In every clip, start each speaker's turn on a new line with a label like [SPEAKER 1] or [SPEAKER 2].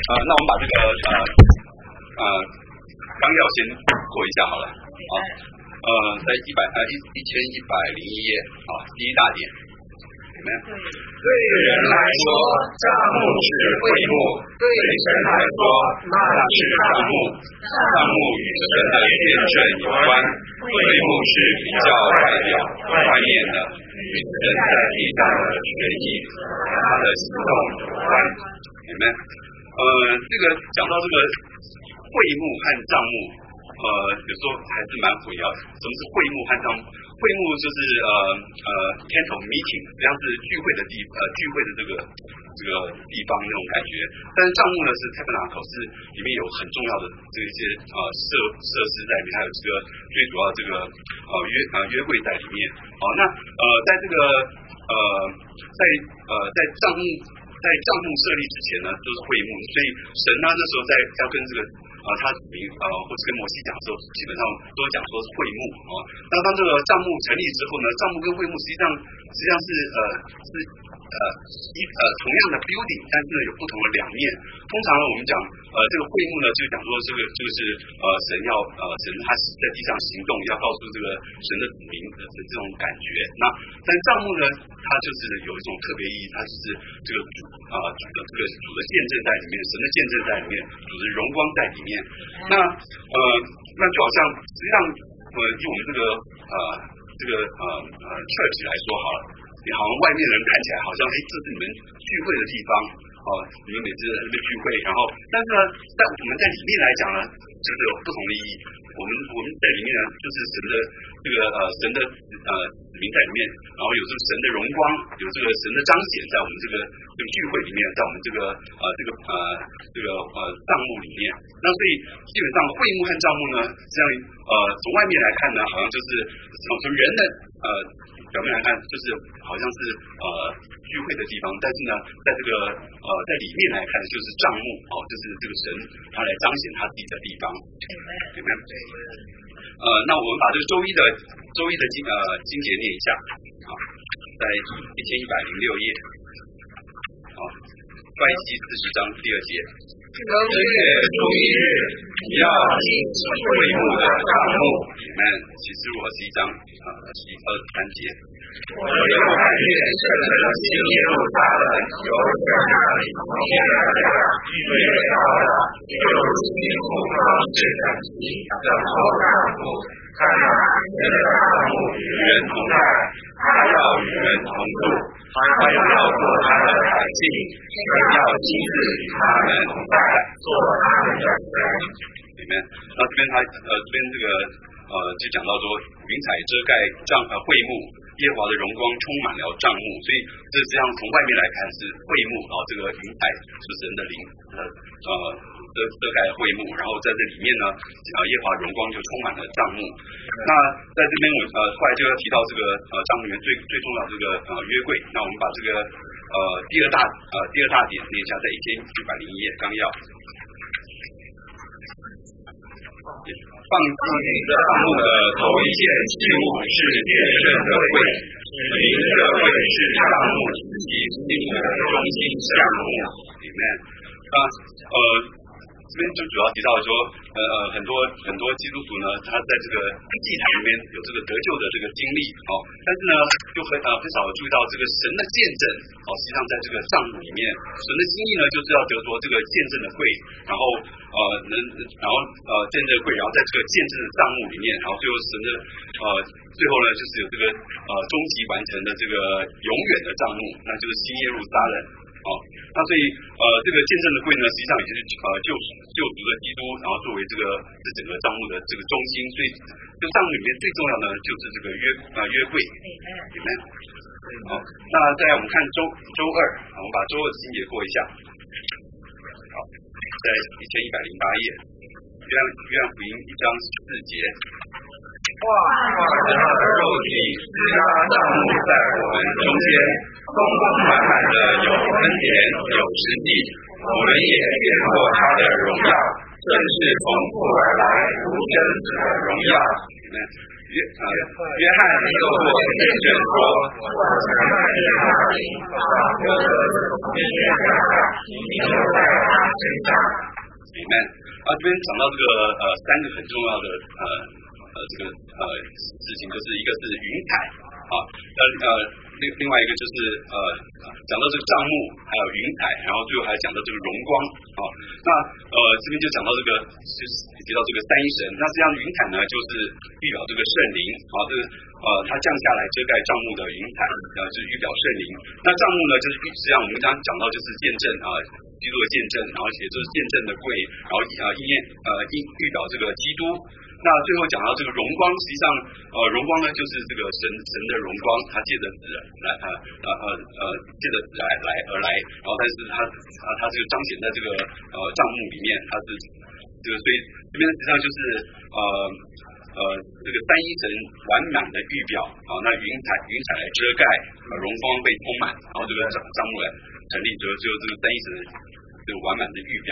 [SPEAKER 1] 那我们把这个纲要先过一下好了。在1101页第一大点，
[SPEAKER 2] 对人来说，账目是会幕；对神来说，那是账目。账目与神的见证有关，会幕是比较外表、外面的，与神在地上的权益、他的行动有关。
[SPEAKER 1] 这个讲到这个会幕和账目，有时候还是蛮混淆。什么是会幕和账目？会幕就是tent of meeting， 实际上是聚会的地方那种感觉。但是账目呢是 tabernacle， 是里面有很重要的这一些设施在里面，还有这个最主要这个约柜在里面。那在这个在账目设立之前呢，就是会幕，所以神呢那时候要跟这个他或者跟摩西讲的时候，基本上都讲说是会幕那当这个账目成立之后呢，账目跟会幕实际上是同样的 building， 但是呢有不同的两面。通常呢我们讲这个会幕呢就讲说这个就是神他在地上行动，要告诉这个神的子民的这种感觉。但账目呢它就是有一种特别意义，它就是这个主的见证在里面，神的见证在里面，主的荣光在里面。那就好像实际上以我们这个church 来说好了，你好像外面人看起来好像这是你们聚会的地方你们每次在那边聚会，然后但是呢在我们在里面来讲呢就是有不同的意义。我们在里面呢就是神的子民在里面，然后有这个神的荣光，有这个神的彰显在我们这个聚会里面，在我们这个账目里面。那所以基本上会幕和账目呢，这样从外面来看呢，好像就是从人的表面来看，就是好像是聚会的地方，但是呢，在这个在里面来看，就是账目就是这个神他来彰显他自己的地方。那我们把这个周一的经节念一下在1106页关系40章第2节。
[SPEAKER 2] 正月初一日，你要行会幕的账目。
[SPEAKER 1] 启示录21章23节。
[SPEAKER 2] 我又看见圣的新耶路撒冷由神那里天来的，越高的，又如新木方是整齐的后帐幕。看哪，神的帐幕与人同在，他要与人同住，他要做他的百姓，神要亲自与他们同在，做他们的神。
[SPEAKER 1] 那这边这个就讲到说，云彩遮盖会幕，耶和华的荣光充满了帐幕，所以这实际上从外面来看是会幕这个云彩是神的灵遮盖会幕，然后在这里面呢耶和华荣光就充满了帐幕。那在这边后来就要提到这个帐幕里面最重要的这个约柜。那我们把这个第二大点念一下，在1101页纲要。放进帐幕的头一件器物是殿圣的柜，指明这柜是帐幕及灵的中心项目。这边就主要提到说，很多基督徒呢，他在这个祭坛里面有这个得救的这个经历但是呢，就很少注意到这个神的见证实际上在这个帐幕里面，神的心意呢，就是要得着这个见证的柜，然后见证的柜，然后在这个见证的帐幕里面，然后最后神的最后呢，就是有这个终极完成的这个永远的帐幕，那就是新耶路撒冷。那所以这个见证的柜呢，实际上也就是救赎的基督，然后作为这整个账目的这个中心，所以这账目里面最重要的就是这个约柜。那再来我们看周二，我们把周二的经节过一下。在1108页，约翰福音1章14节。
[SPEAKER 2] 神的肉体施加帐幕在我们中间，丰丰满满的有恩典有实际，我们也见过他的荣耀，正是从父而来独生子的荣耀。约翰又过见证说，我曾看见那灵把哥哥从天上，你就在他身上。
[SPEAKER 1] Amen。这边讲到这个三个很重要的事情，就是一个是云彩另外一个就是讲到这个帐幕，还有云彩，然后最后还讲到这个荣光那这边就讲到这个，就是提到这个三一神。那实际上云彩呢，就是预表这个圣灵这个它降下来遮盖帐幕的云彩就是预表圣灵。那帐幕呢，就是实际上我们刚刚讲到就是见证基督的见证，然后也就是见证的柜，然后预表这个基督。那最后讲到这个荣光，实际上荣光呢就是这个神的荣光，它借着子来借着子而来，然后但是它这个彰显在这个帐幕里面，它是这个，所以这边实际上就是这个三一神完满的预表那云彩来遮盖荣光被充满，然后这个帐幕来成立，最后这个三一神这个完满的预表。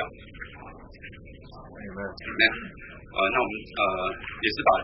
[SPEAKER 1] 那我们也是把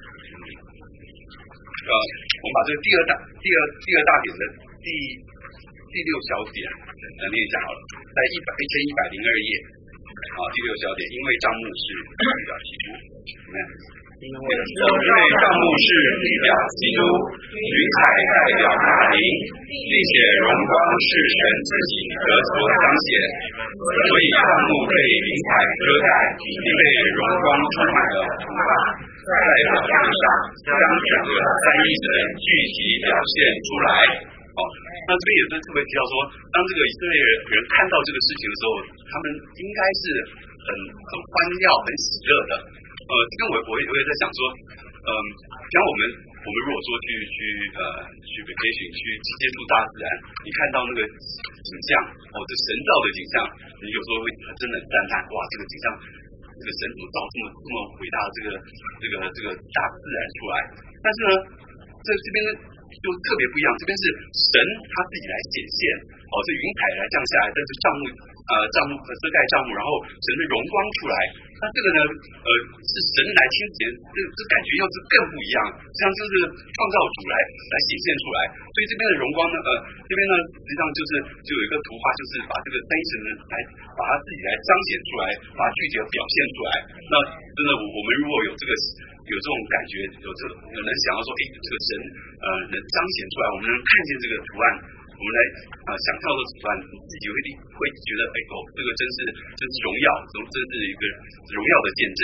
[SPEAKER 1] 我们把这个第二大点的第六小点念一下好了，在1102页第六小点，因为帐幕是预表基督，因为帐幕是预表基督，云彩代表大灵，并且荣光是神自己得所彰显，所以帐幕被云彩遮盖，并被荣光充满了图案，在表面上将整个三一神具体表现出来。那这边也是特别提到说，当这个以色列人看到这个事情的时候，他们应该是很欢耀、很喜乐的。这边我也在想说，像我们如果说去 vacation 去接触大自然，你看到那个景象这神造的景象，你有时候会真的很赞叹，哇，这个景象，这个神怎么造这么伟大的这个大自然出来？但是呢，这边呢就特别不一样，这边是神他自己来显现这云彩来降下来，但是帐幕遮盖帐幕，然后神的荣光出来。那这个呢是神来亲自，这感觉又是更不一样，实际上就是创造主来显现出来。所以这边的荣光呢这边呢实际上就有一个图画，就是把这个三一神呢来把他自己来彰显出来，把具体的表现出来。那真的我们如果有这种感觉，能想到说这个神能彰显出来，我们能看见这个图案，我们来想象的图案，自己会觉得这个真是荣耀，这是一个荣耀的见证。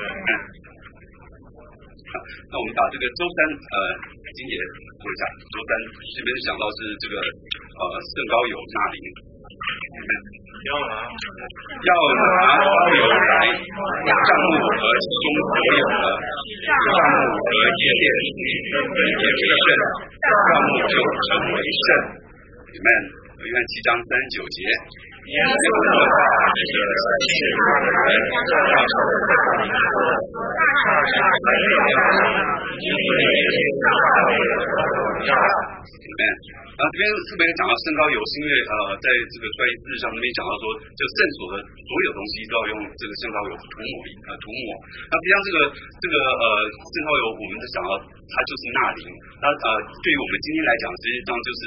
[SPEAKER 1] 那我们把这个周三经节说一下，周三这边想到是这个圣膏油纳灵，要拿膏油来帐幕和其中所有的帐幕和耶殿也为圣，帐幕就成为圣。Amen。约翰7章39节。耶稣的话是信他的人要受大灵的大是没有因为大灵的荣耀。Amen。这边特别讲到圣膏油，是因为在这个出埃及记上那边讲到说，就圣所的所有东西都要用这个圣膏油涂抹。那实际上这个圣膏油，我们就想到它就是纳灵。那对于我们今天来讲，实际上就是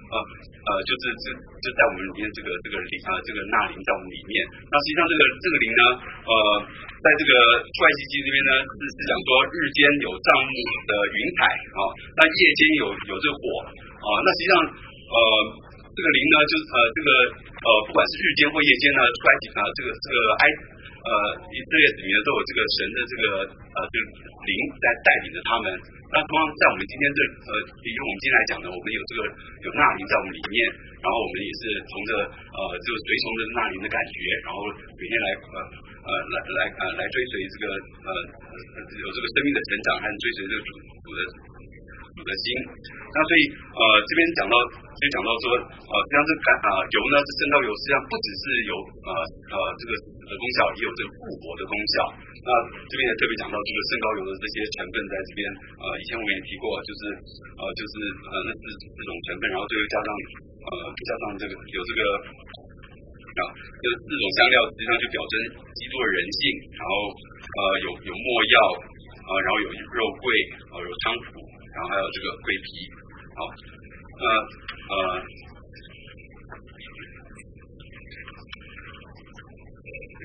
[SPEAKER 1] 就在我们里面这个纳灵在我们里面。那实际上这个灵呢，在这个出埃及记这边呢是讲说日间有帐幕的云彩那夜间有这个火那实际上这个灵呢不管是日间或夜间呢，出埃及这个以色列里面都有这个神的这个灵在带领着他们。那同样在我们今天用我们今天来讲呢，我们有纳灵在我们里面，然后我们也是从着就随从着纳灵的感觉，然后每天来追随这个有这个生命的成长和追随这个主的心。那所以这边讲到说实际上油呢，这圣膏油实际上不只是有这个的功效，也有这个复活的功效。那这边也特别讲到这个圣膏油的这些成分在这边以前我们也提过，就是那四种成分，然后最后加上这个有这个就是四种香料，实际上就表征基督的人性，然后有没药然后有肉桂有菖蒲，然后还有这个桂皮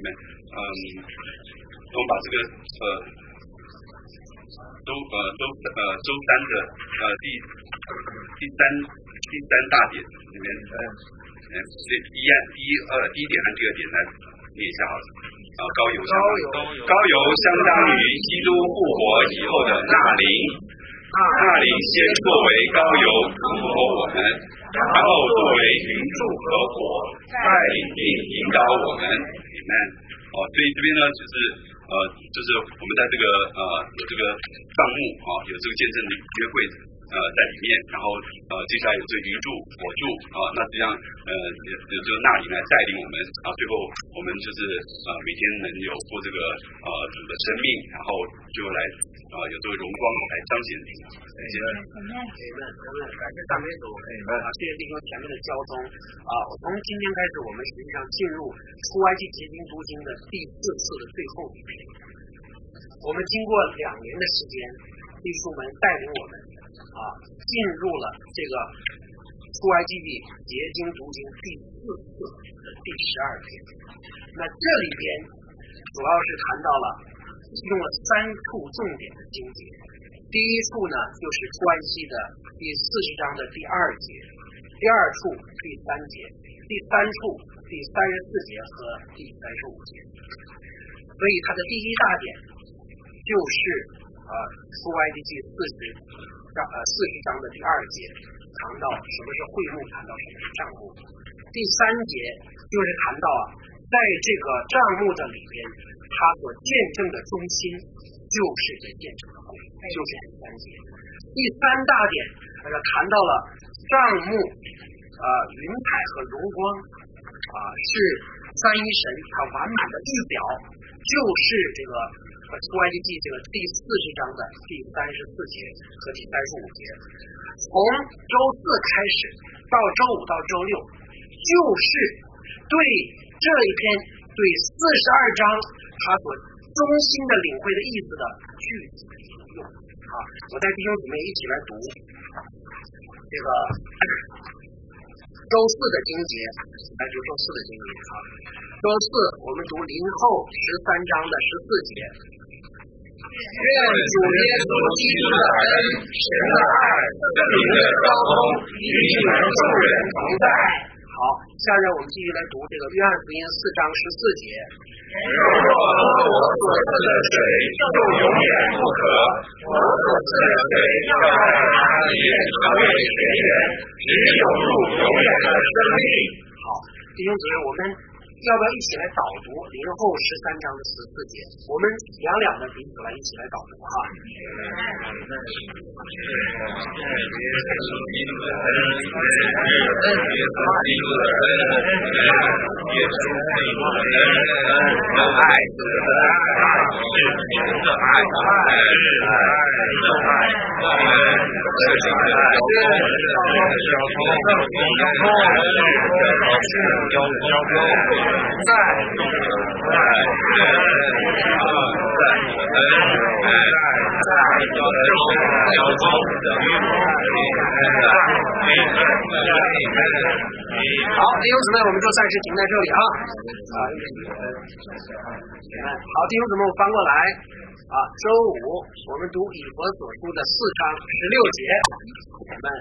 [SPEAKER 1] 我们把这个周三的第三大点里面第一点和第二点来念一下好了。高油相当于基督复活以后的纳灵，纳灵先作为高油涂抹我们，然后作为云柱和火带领并引导我们。所以这边呢，就是我们在这个有这个帐幕有这个见证的约柜在里面，然后接下来有这个云柱火柱那这样有这个纳灵来带领我们最后我们就是每天能有过这个主的生命，然后就来有这个荣光来彰显你。
[SPEAKER 3] 感谢赞美主，谢谢弟兄前面的交通从今天开始，我们实际上进入出埃及结晶读经的第4次的最后一天。我们经过2年的时间，弟兄们带领我们进入了这个出埃及记结晶读经第4次的第12天。那这里边主要是谈到了用了3处重点的经节。第一处呢，就是出埃及的第40章的第2节，第二处第3节，第三处第34节和第35节。所以它的第一大点就是出埃及记40章的第2节，谈到什么是会幕，谈到什么是帐幕。第3节就是谈到在这个帐幕的里边，它所见证的中心就是这见证的会，就是第3节。第3大点谈到了帐幕云彩和荣光是三一神它完满的预表，就是这个出埃及记这个第40章的第34节和第35节。从周4开始到周5到周6，就是对这一篇对42章它所中心的领会的意思的具体应用我带弟兄姊妹一起来读这个周4的经节，来读周4的经节周4我们读林后13章的14节。愿主耶稣基督的恩、神的爱、圣灵的交通与你们众人同在。好，下面我们继续来读这个约翰福音4章14节。若喝我所赐的水，就永远不渴；我所赐的水要在他里面成为泉源，直涌入永远的生命。好，弟兄姊妹，我们要不要一起来导读林后13章的14节？我们两的彼此来一起来导读好，弟兄姊妹，我们就暂时停在这里好，弟兄姊妹，我翻过来周5我们读以弗所书的4章16节。我们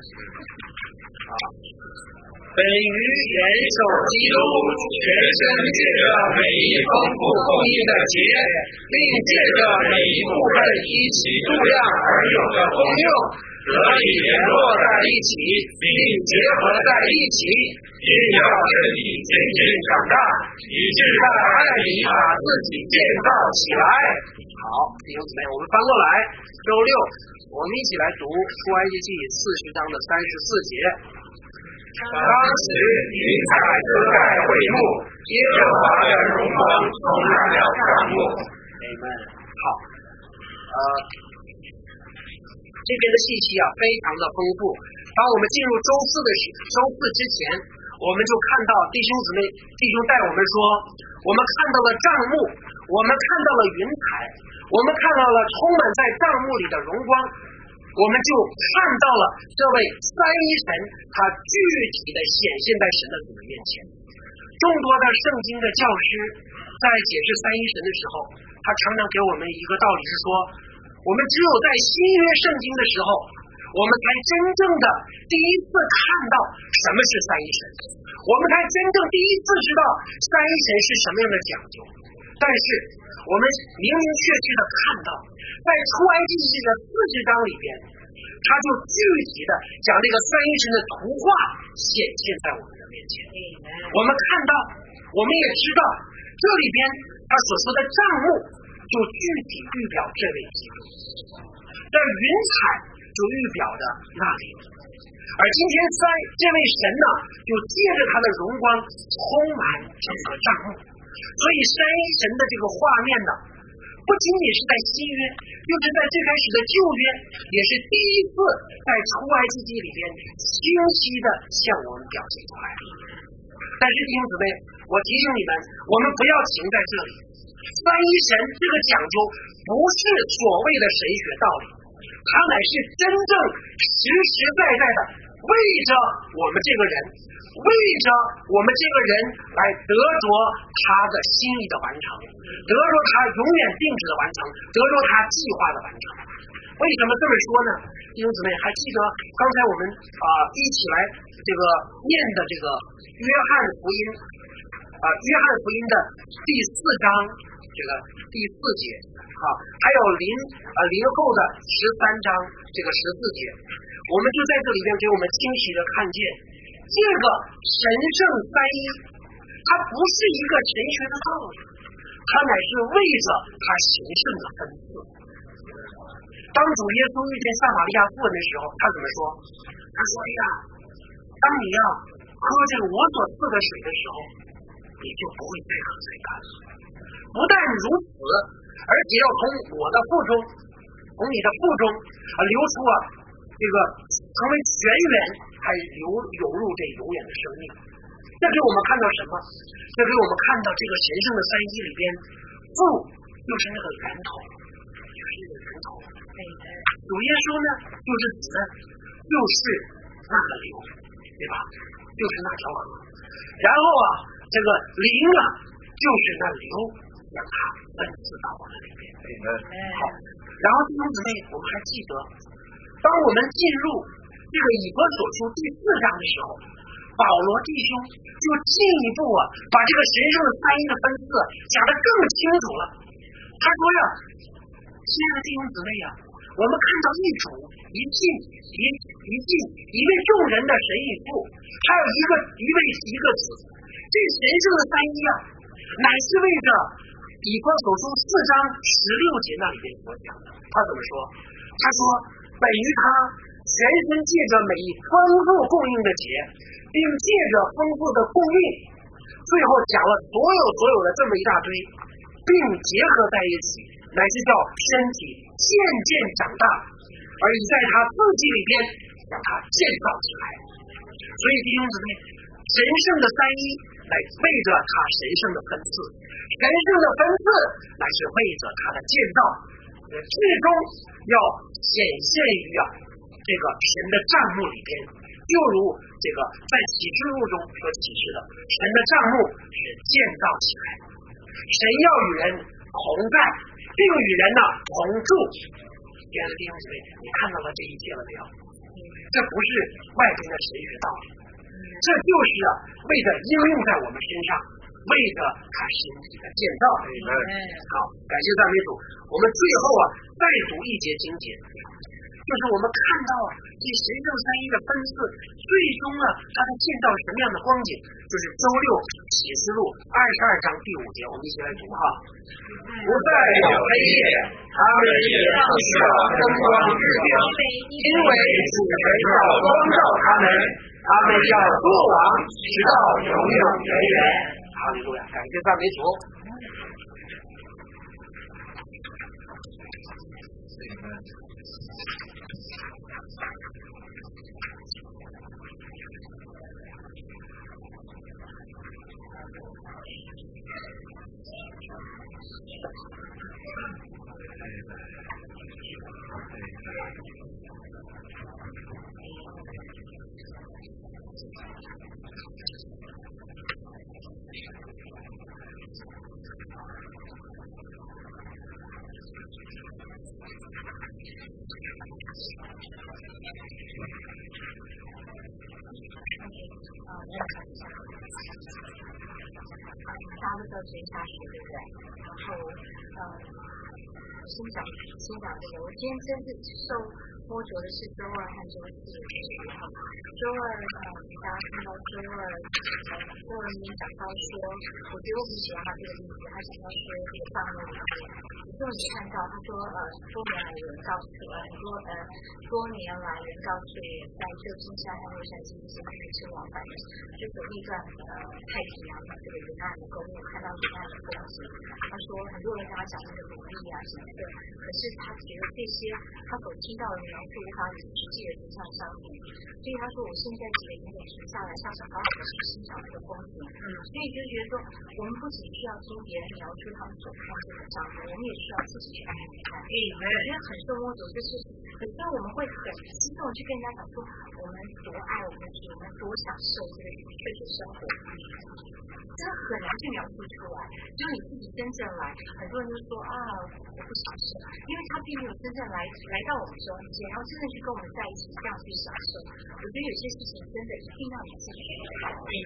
[SPEAKER 3] 本于元首基督全身借着每一丰富供应的节，并借着每一部分一起度量而有的功用，得以联络在一起，并结合在一起，因要使你渐渐长大，以致在爱里把自己建造起来。好，弟兄姊妹，我们翻过来周6我们一起来读出埃及记40章的34节。当时云彩遮盖会幕，耶和华的荣光充满了帐幕。好，这边的信息非常的丰富。当我们进入周4之前，我们就看到弟兄带我们说，我们看到了帐幕，我们看到了云彩，我们看到了充满在帐幕里的荣光，我们就看到了这位三一神他具体的显现在神的主的面前。 众多的圣经的教师在解释三一神的时候，他常常给我们一个道理是说，我们只有在新约圣经的时候，我们才真正的第一次看到什么是三一神，我们才真正第一次知道三一神是什么样的讲究。但是我们明明确确的看到，在出埃及记的40章里边，他就具体的将这个三一神的图画显现在我们的面前。我们看到，我们也知道，这里边他所说的帐幕就具体预表这位基督，在云彩就预表的那里，而今天这位神呢，就借着他的荣光充满整个帐幕。所以三一神的这个画面呢，不仅仅是在新约，就是在最开始的旧约，也是第一次在出埃及记里边清晰的向我们表现出来。但是弟兄姊妹，我提醒你们，我们不要停在这里。三一神这个讲究不是所谓的神学道理，它乃是真正实实在在的为着我们这个人，为着我们这个人来得着他的心意的完成，得着他永远定旨的完成，得着他计划的完成。为什么这么说呢？弟兄姊妹，还记得刚才我们一起来这个念的这个约翰福音的第4章这个第4节还有临后的13章这个14节，我们就在这里边给我们清晰的看见，这个神圣三一，它不是一个神学的道理，它乃是为着它神圣的分赐。当主耶稣遇见撒玛利亚妇人的时候，他怎么说？他说：“哎呀，当你要喝这个我所赐的水的时候，你就不会再渴再干了。不但如此，而且要从我的腹中，从你的腹中流出这个成为泉源，还涌入这永远的生命。”这给我们看到什么？这给我们看到这个神圣的三一里边，父就是那个源头，就是那个源头。主耶稣呢，就是子，就是那个流，对吧？就是那条河。然后这个灵就是那流，让它分赐到我们里边。好，然后弟兄姊妹，我们还记得，当我们进入这个以弗所书第4章的时候，保罗弟兄就进一步把这个神圣的三一的分赐讲得更清楚了。他说呀，亲爱的弟兄姊妹我们看到一主一信一位众人的神与父，还有一位子，这神圣的三一乃是为着以弗所书4章16节那里边所讲的。他怎么说？他说本于他全身借着每一丰富供应的节，并借着丰富的供应，最后讲了所有的这么一大堆，并结合在一起，乃是叫身体渐渐长大，而已在他自己里边让他建造起来。所以弟兄姊妹，神圣的三一乃为着他神圣的分赐，神圣的分赐乃是为着他的建造，最终要显现于这个神的帐幕里边，就如这个在启示录中所启示的，神的帐幕是建造起来，神要与人同在，并与人同住。亲爱的弟兄姊妹，你看到了这一切了没有？这不是外边的神学道理，这就是为着应用在我们身上，为着他身体的建造。好，感谢赞美主。我们最后再读一节经节，就是我们看到这神圣三一的分赐，最终它的建造什么样的光景，就是周六启示录22章第5节，我们一起来读不再有黑夜，他们也不需要灯光日光，因为主为要光照他们要作王，直到永永远远。哈利路亚，感谢赞美主。
[SPEAKER 4] 大家都知道昨天下雪对不对？然后先讲这个，我今天真是受摸着的是周二和周四的时候。周二大家看到周二明讲到说，我觉得我很喜欢他这个例子，他讲到说这个上面里面，就你看到他说多年来有人告诉多年来人告诉在旧金山和洛杉矶这些是往返就走一段太平洋的这个沿岸的公路，看到沿岸的风景。他说很多人跟他讲这个努力啊什么的，可是他觉得这些他所听到的描述无法与实际的景象相比，所以他说我现在只能停下来上小高速去欣赏这个风景。所以就觉得说我们不仅需要听别人描述他们所看这个障碍，我们也需要自己去看看。我觉得很受摸着，就是有时候我们会很激动去跟人家讲说我们多爱我们的主，我们多享受这个愉快的生活，真的很难去描述出来。只有你自己真正来，很多人就说啊我不享受，因为他并没有真正来到我们中间，然后真的去跟我们在一起这样去享受。我觉得有些事情真的一定要你自己去看。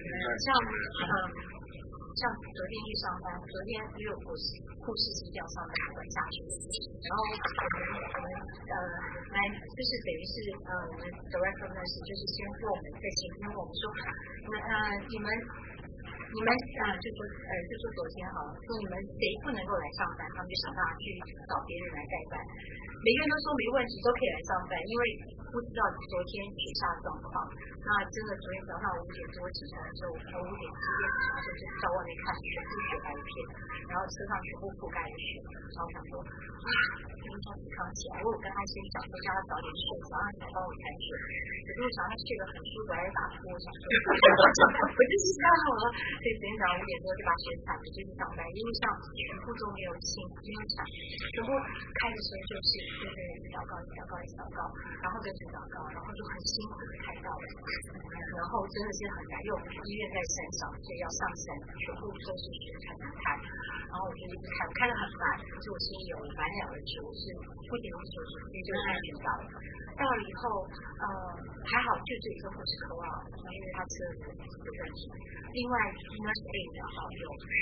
[SPEAKER 4] 像昨天去上班，昨天因为护士是要上班晚下去，然后我们来就是等于是我们 director nurse 就是先跟我们在前面跟我们说，你们就说昨天好了，说你们谁不能够来上班，他们就想办法去找别人来代班。每个人都说没问题，都可以来上班，因为不知道昨天雪下状况。那真的昨天早上5点多起床的时候，我5点7点起床的时候就到外面看，全部雪白一片，然后车上全部覆盖了雪，然后想说这么早起床起来，我有跟他先讲说叫他早点睡，早上你来帮我铲雪，可是我想他睡得很舒服，还是打呼，我想说我就是这样好了，所以昨天早上5点多就把雪铲了，就去上班，一路上全部都没有清，没有铲，全部开的时候就是祷告，然后跟主祷告，然后就很辛苦的开到了，然后真的是很难，因为我们医院在山上，所以要上山，全部都是雪才能开。然后我就一直开，我开得很慢，可是我心里有满了的主是不仅是主，所以就安全到了。到了以后，还好就这一个护士口啊，因为他车子有问题。另外 nurse aid 有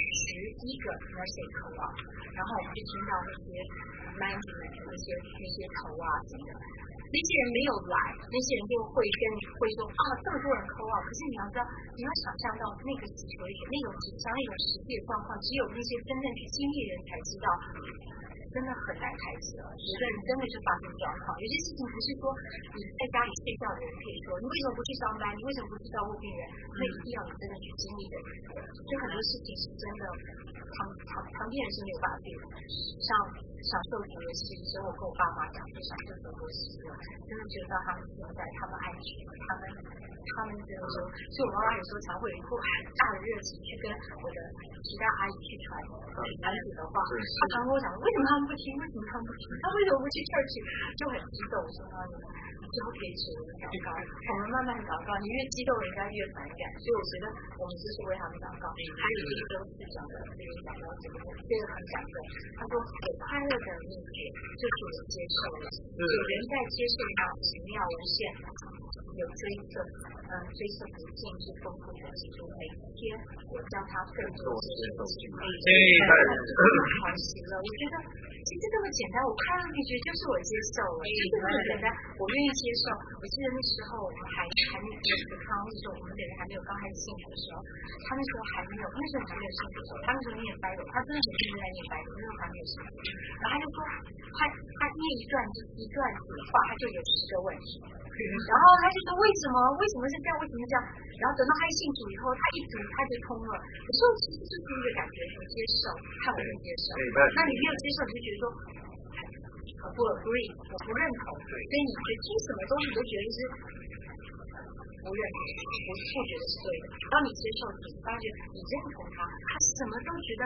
[SPEAKER 4] 11个 nurse aid 口啊，然后我们就听到那些 management 那些头啊什么的。那些人没有来，那些人就会说啊，这么多人扣啊，可是你要知道，你要想象到那个situation，那种紧张，那种实际的状况，只有那些真正去经历的人才知道，真的很难开车。有的人真的是发生状况，有些事情不是说你在家里睡觉的人可以说，你为什么不去上班？你为什么不去照顾病人？那一定要你真的去经历的人，就很多事情是真的，旁边人是没有办法比的。像享受主的事，所以我跟我爸妈讲，就享受很多事情，真的觉得他们现在他们安全，他们真的说，所以我妈妈有时候常会有一股很大的热情去跟我的其他阿姨去传子的话，她常跟我讲，为什么他们不听？为什么他们不听？他为什么不去church？就很激动，我说你之后可以学祷告，我们慢慢祷告，你越激动，人家越反感，所以我觉得我们就是为他们祷告。还有一个周四讲的这个讲到这个很感动，他说有快乐的秘诀就是我接受了，有人在接受到奇妙无限。有追测不尽是丰富的基督，每天我将它更多接受进来，欢喜了。我觉得其实这么简单，我快乐秘诀就是我接受了，这么简单，我愿意接受。我记得那时候我们还没有康那时候我们两个还没有刚开始信主的时候，他那时候还没有信主的时候，他那时候念Bible，他真的很认真在念Bible，那时候还没有信主，然后他就说他念一段子话，他就有10个问题。然后他就说为什么是这样，为什么这样？然后等到他信主以后，他一读他就通了。有时候其实就是一个感觉，你接受，看我能接受。那你没有接受，你就觉得说我不 agree， 我不认同。所以你觉得听什么东西你都觉得是不认同，我不觉得是对的。当你接受你发觉你认同他什么都觉得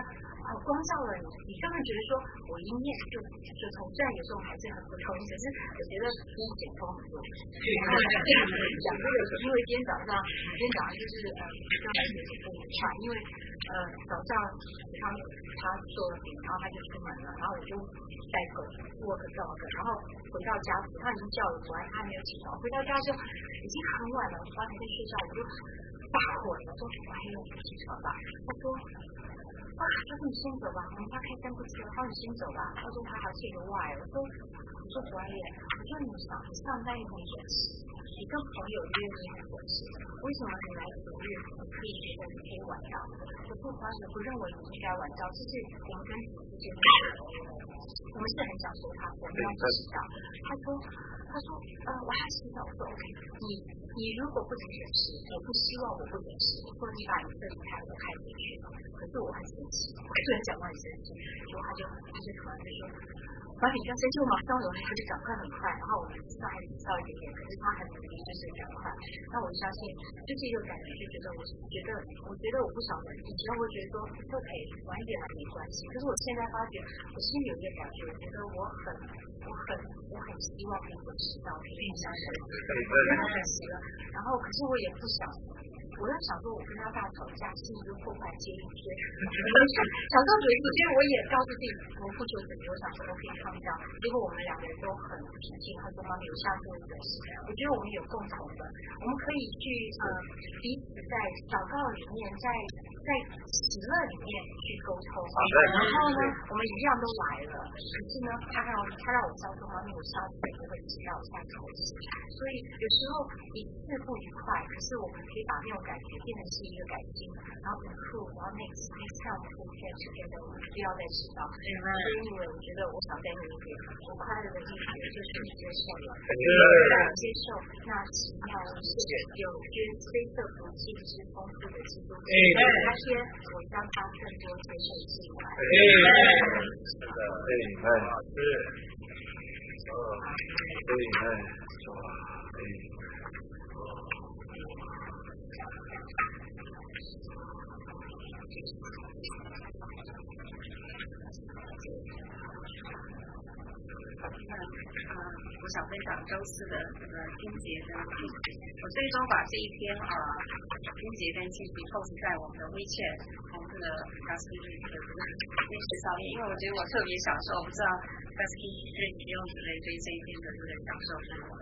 [SPEAKER 4] 光照了你，你根本觉得说我一念就通，虽然有时候还是很不通，可是我觉得比以前通很多。讲这个，因为今天早上就是跟我姐姐跟我串，因为早上他做了饼，然后他就出门了，然后我就带狗work dog，然后回到家他已经叫了我，他还没有起床，回到家就已经很晚了，我爸还在睡觉，我就大火了，说我还没有起床吧？他说你先走吧，我们家开3部车，他说你先走吧，他说他还是一个外，我说怀疑，我说你上班你很准时，你跟朋友约你很准时，为什么你来节日你可以觉得你可以晚到？我说怀疑，不认为你应该晚到，这是我们跟你之间的我们是很想说他，我们要迟到。他说我还迟到，我说 OK， 你如果不准时，我不希望我不准时，或者你把你这里开我开进去，可是我很生气，我突然讲话很生气，然后他就突然就说，把你不要生气，我马上有，他就赶快很快，然后我们知道还迟到一点点，可是他很努力，就是赶快。那我相信就是一个感觉，就觉得我觉得我不晓得，以前我会觉得说都可以晚一点来没关系，可是我现在发觉我心里有一个感觉，我觉得我很希望可以准时到，可以相信，我真的很希望。然后可是我也不想。我在想说，我跟他大吵架，心里就破坏接一些。想到有一天，我也告诉自己，我不求什么，我想说我可以放假。结果我们2个人都很平静，他说妈咪，我下次会准时。我觉得我们有共同的，我们可以去彼此在祷告里面，在喜乐里面去沟通。然后呢，我们一样都来了，可是呢，他让我知道说妈咪，我下次不会迟到，下次会迟。所以有时候一次不愉快，可是我们可以把那种感觉变成是一个改进，然后 improve， 然后 next time we get together， 我们不要再迟到。所以因为我觉得我想带你一点我快乐的秘诀就是你接受了，接受那奇妙是有捐非色不净之丰富的基督，那天我让他更多接受进来。
[SPEAKER 5] 我想分享周四的经节跟信息。我最终把这一篇经节跟信息 post 在我们的WeChat 从这个 Dusky 的历史上面，因为我觉得我特别享受，不知道 Dusky 对你用之类对这一篇的这个享受是什么的。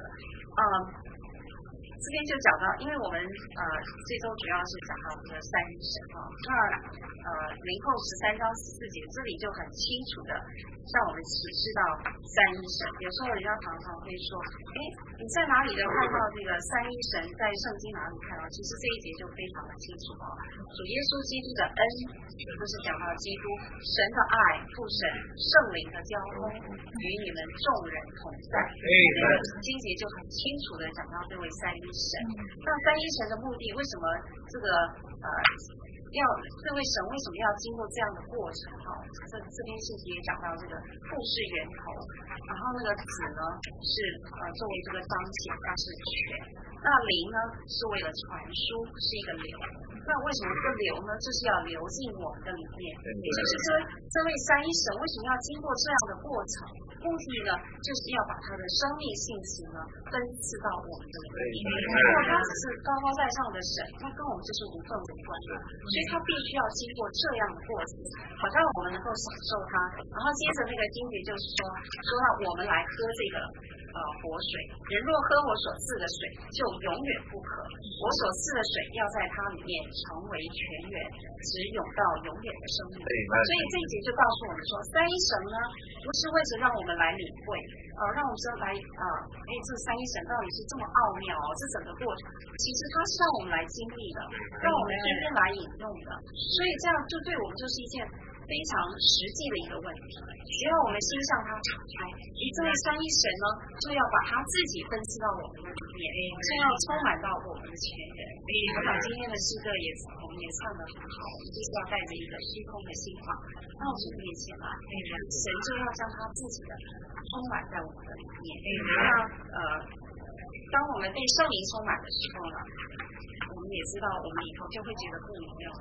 [SPEAKER 5] 这边就讲到，因为我们这周主要是讲到这个三一神那灵后13章14节这里就很清楚的让我们启示到三一神。有时候人家常常会说，你在哪里的看到这个三一神，在圣经哪里看到？其实这一节就非常的清楚主耶稣基督的恩，就是讲到基督神的爱、父神圣灵的交通与你们众人同在。经节就很清楚的讲到这位三一神。那三一神的目的，为什么这个这位神为什么要经过这样的过程这篇信息也讲到这个父是源头，然后那个子呢是作为这个彰显，它是权，那灵呢是为了传输，是一个流。那为什么这个流呢？就是要流进我们的里面，也就是说这位三一神为什么要经过这样的过程？目的呢，就是要把他的生命性情呢分赐到我们的里面。如果他只是高高在上的神，他跟我们就是无分无关的，所以他必须要经过这样的过程，好让我们能够享受它。然后接着那个经节就是说让我们来喝这个活水，人若喝我所赐的水，就永远不渴。我所赐的水要在它里面成为泉源，直涌到永远的生命。所以这一节就告诉我们说，三一神呢，不是为了让我们来领会，让我们说来这三一神到底是这么奥妙这整个过程，其实它是让我们来经历的，让我们天天来引用的。所以这样就对我们就是一件非常实际的一个问题。只要我们心向它敞开，这位三一神呢，就要把他自己分赐到我们的里面，就要充满到我们的全人。我想今天的诗歌我们也唱得很好，我们就是要带着一个虚空的心房到主面前来，神就要将他自己的充满在我们的里面。那当我们被圣灵充满的时候呢，我们也知道我们里头就会觉得不一样。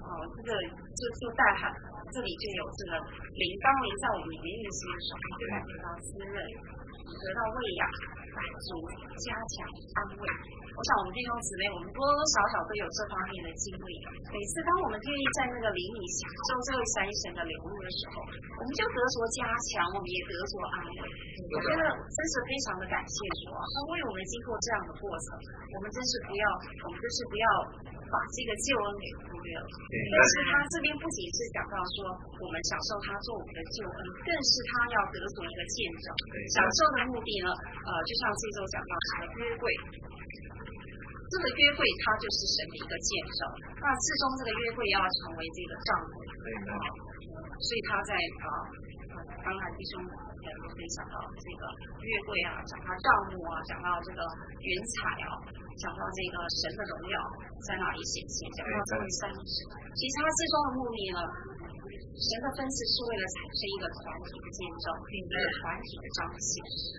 [SPEAKER 5] 这个就大喊，这里就有这个灵，当灵在我们里面运行的时候，就感觉到滋润，得到喂养、满足、加强、安慰。我想我们弟兄姊妹，我们多多少少都有这方面的经历。每次当我们愿意在那个灵里享受这位三一神的流入的时候，我们就得着加强，我们也得着安慰。我觉得真是非常的感谢主啊！他为我们经过这样的过程，我们真是不要把这个救恩给忽略了。但是他这边不仅是讲到说我们享受他做我们的救恩，更是他要得着一个见证。享受的目的呢，就像这周讲到这个约柜。这个约柜它就是神的一个见证，那最终这个约柜要成为这个帐幕，所以他在刚才弟兄都分享到这个约柜啊，讲到帐幕啊，讲到这个云彩啊，讲到这个神的荣耀在哪里显现，讲到这位三一神。其实他最终的目的呢，神的分赐是为了产生一个团体的见证，一个团体的彰显。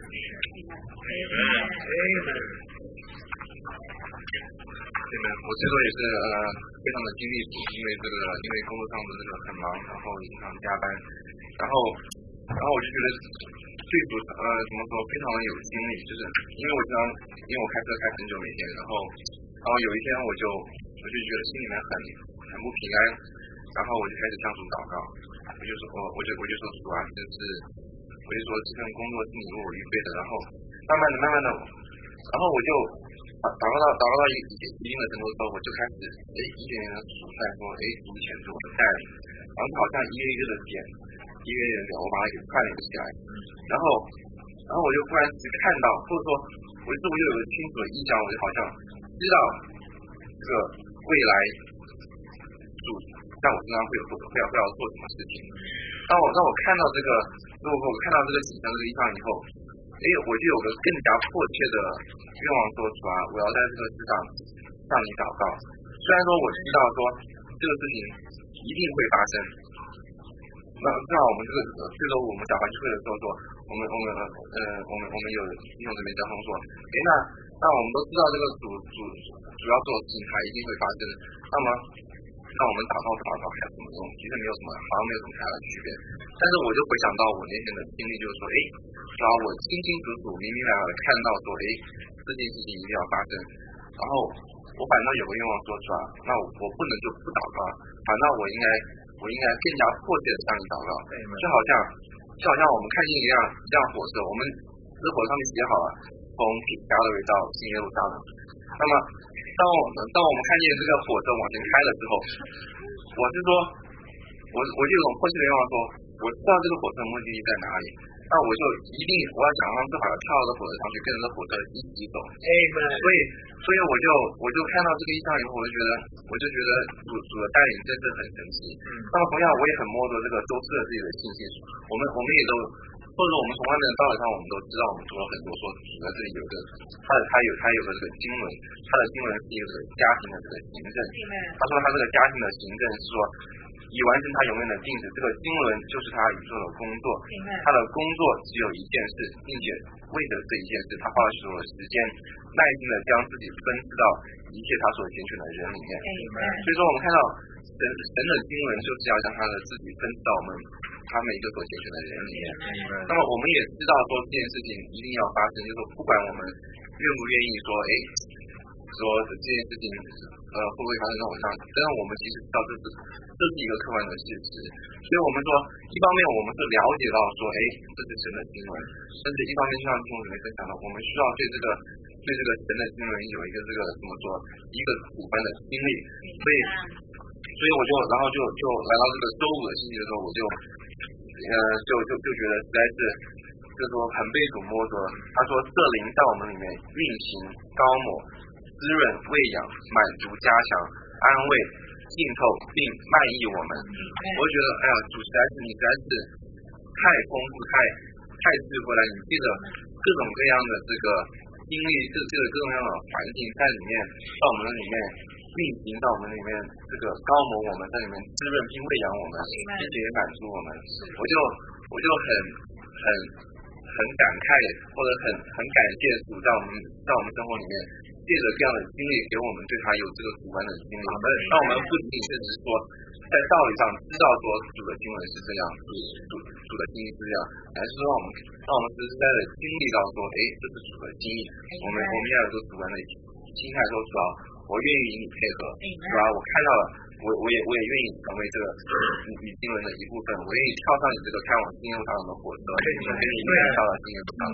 [SPEAKER 2] 对的，我这周也是非常的经历主，因为工作上的这个很忙，然后经常加班，然后我就觉得对主怎么说非常的有经历，就是因为我开车开很久每天，然后有一天我就觉得心里面很不平安，然后我就开始向主祷告，我就说主啊，我就说这份工作是你为我预备的，然后慢慢的，然后我就祷告到一定的程度之后，我就开始一点点的数算说，主前是我的带领，然后好像一个一个的点，我把它给串联起来，然后我就突然看到，或者说我就有个清楚的印象，我就好像知道这个未来主在我身上会要做什么事情。当我看到这个，如果我看到这个景象这个地方以后，我就有个更加迫切的愿望说出来，我要在这个世上向你祷告。虽然说我知道说这个事情一定会发生，那正好我们这周我们小班聚会的时候说，我们有弟兄姊妹交通说，那我们都知道这个主要做的事情它一定会发生，那我们祷告还有什么用？其实没有什么，好像没有什么太大的区别。但是我就回想到我那天的经历，就是说，然后我清清楚楚、明明白白的看到说，这件事情一定要发生。然后我反倒有个愿望说出来，那我不能就不祷告，反倒我应该更加迫切的向你祷告。就好像我们看见一辆火车，我们这火车上面写好了从加勒维到新耶路撒冷。那么当我们看见这个火车往前开了之后，我是说，我就有种迫切的愿望说，我知道这个火车目的地在哪里，那我就一定我要想方设法的跳到这火车上去，跟着这火车一起走。所以我就看到这个意象以后，我就觉得主的带领真是很神奇。那么同样我也很摸着这个周四的自己的信心，我们也都。或者我们从外面的道理上，我们都知道，我们说了很多，说主在这里有个他有个这个经文，他的经文是一个家庭的这个行政。他说他这个家庭的行政是说已完成他永远的定旨，这个经文就是他宇宙的工作，他的工作只有一件事，并且为了这一件事，他花了许多的时间，耐心的将自己分赐到一切他所拣选的人里面。所以说我们看到神的经文就是要将他的自己分赐到我们他每一个所拣选的人里面。那么我们也知道说这件事情一定要发生，就是说不管我们愿不愿意说这件事情会不会发生在我身上，但是我们其实知道这是一个客观的事实。所以我们说一方面我们是了解到说这是神的经文，但是一方面就像弟兄姊妹分享到，我们需要对这个神的经文有一个这个怎么说一个主观的经历。所以我就来到这个周五的星期的时候，我就觉得实在是就是说很被主摸着。他说这灵在我们里面运行高抹滋润喂养满足加强安慰浸透并满意我们。我觉得主你实在是太丰富太智慧了，你记得各种各样的这个经历各种各样的环境在里面到我们里面运行到我们里面，这个高摩我们在里面滋润并喂养我们，并且也满足我们。我就很感慨，或者很感谢主在我们生活里面借着这样的经历给我们对他有这个主观的经历。那我们不仅仅是说在道理上知道说主的经文是这样，主的经意是这样，还是说让我们实实在在的经历到说，这是主的经意，我们要有个主观的心态说，主要我愿意与你配合，主要我看到了，我也愿意成为这个你经文的一部分，我愿意跳上你这个开往新耶路撒冷的火车，跟你一起跳到新耶路撒冷。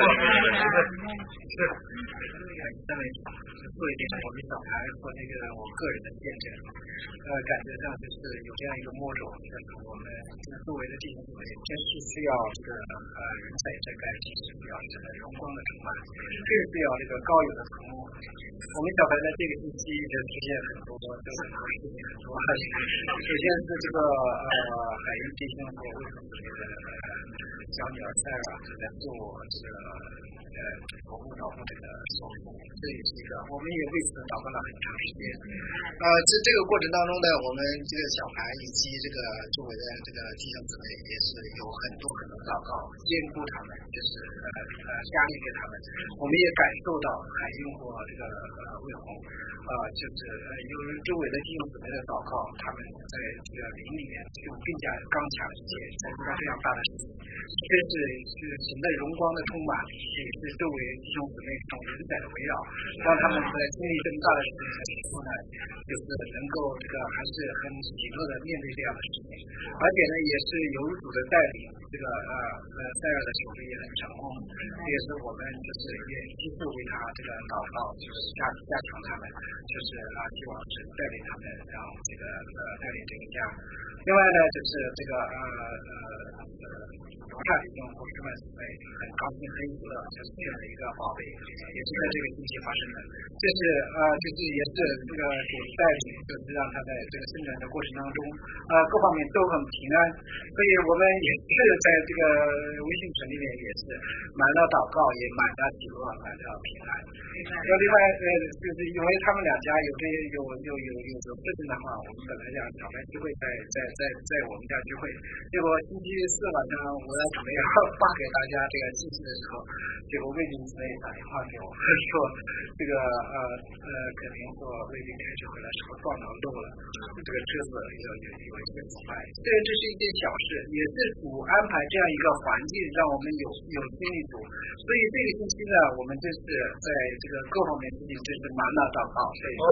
[SPEAKER 3] 做一点我们小孩和那个我个人的见证，感觉上就是有这样一个摸着，就是我们作为的弟兄姊妹，真是需要这个人在这个其实需要这个荣光的充满，更需要这个高有的从我们小孩在这个星期就出现很多，就很多事情很多。首先是这个海英弟兄和为什么这个小女儿塞尔在做这个服务照顾这个手术，这也是一个我们也为此祷告了很长时间。这个过程当中呢，我们这个小孩以及这个周围的这个弟兄姊妹也是有很多祷告兼顾他们，就是压力给他们。我们也感受到海英和这个魏红就是由于周围的弟兄姊妹的祷告，他们在这个灵里面就更加刚强一些，才做到这样大的事情。这是神的荣光的充满，也是周围弟兄姊妹这种人在的围绕，让他们在经历这么大的事情的时候呢，就是能够这个还是很喜乐的面对这样的事情，而且呢也是由主的带领，这个塞尔的手术也很成功，这也是我们就是也继续为他这个祷告，就是加强他们，就是希望是带领他们，让这个带领这个家。另外呢，就是这个犹太弟兄和士们很高兴很喜乐，就是这样的一个宝贝，也是在这个星期发生的。就是也是这个主带领，就是让他在这个生产的过程当中，各方面都很平安。所以我们也是在这个微信群里面也是满了祷告，也满了喜乐，满了平安。另外就是因为他们两家有事情的话，我们本来想找来聚会在我们家聚会，结果星期四晚上我要准备要发给大家这个信息的时候，结果魏经姊妹打电话给我说这个可能说魏经开车回来时候撞到路了，这个车子有一些阻碍。这是一件小事，也是主安排这样一个环境，让我们有经历主。所以这个星期呢，我们真是在这个各方面事情真是满了祷告，所以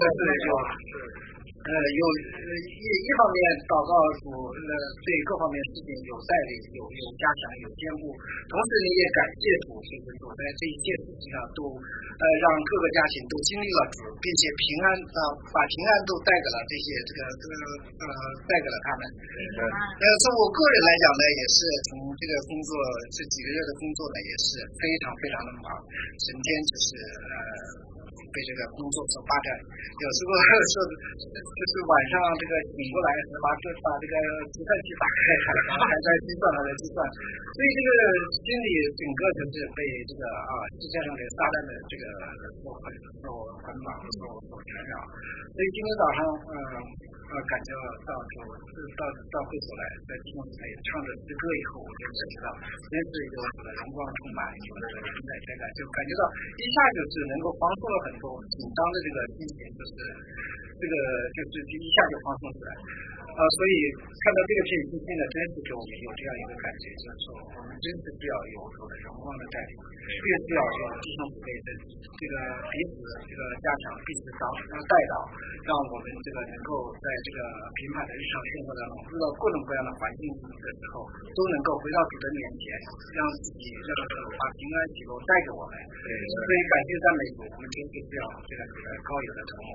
[SPEAKER 3] 一方面祷告主对各方面事情有带领，有加强，有兼顾，同时呢也感谢主，就是主在这一切事情上都让各个家庭都经历了主，并且平安把平安都带给了这些带给了他们。从我个人来讲呢，也是从这个工作这几个月的工作呢，也是非常非常的忙，整天就是被这个工作所霸占，有时候就是晚上这个醒过来把这个计算器打开，还在计算，所以这个心里整个就是被这个世界上的撒旦的这个所捆绑所缠绕。所以今天早上感觉到会所来，在弟兄姊妹唱着诗歌以后，我就知道真是有荣光充满，有那个人在这个，就感觉到一下就是能够放松了很多紧张的这个心情，就是这个就是一下就放松出来。所以看到这个片信息呢，真是给我们有这样一个感觉，就是说我们真是需要有主的荣光的带领，越需要有弟兄姊妹的这个彼此这个加强，彼此带导，让我们这个能够在这个平凡的日常生活当中遇到各种各样的环境的时候，都能够回到主的面前，让自己把平安喜乐带给我们。所以感谢赞美主，我们真是需要这个高有的承诺。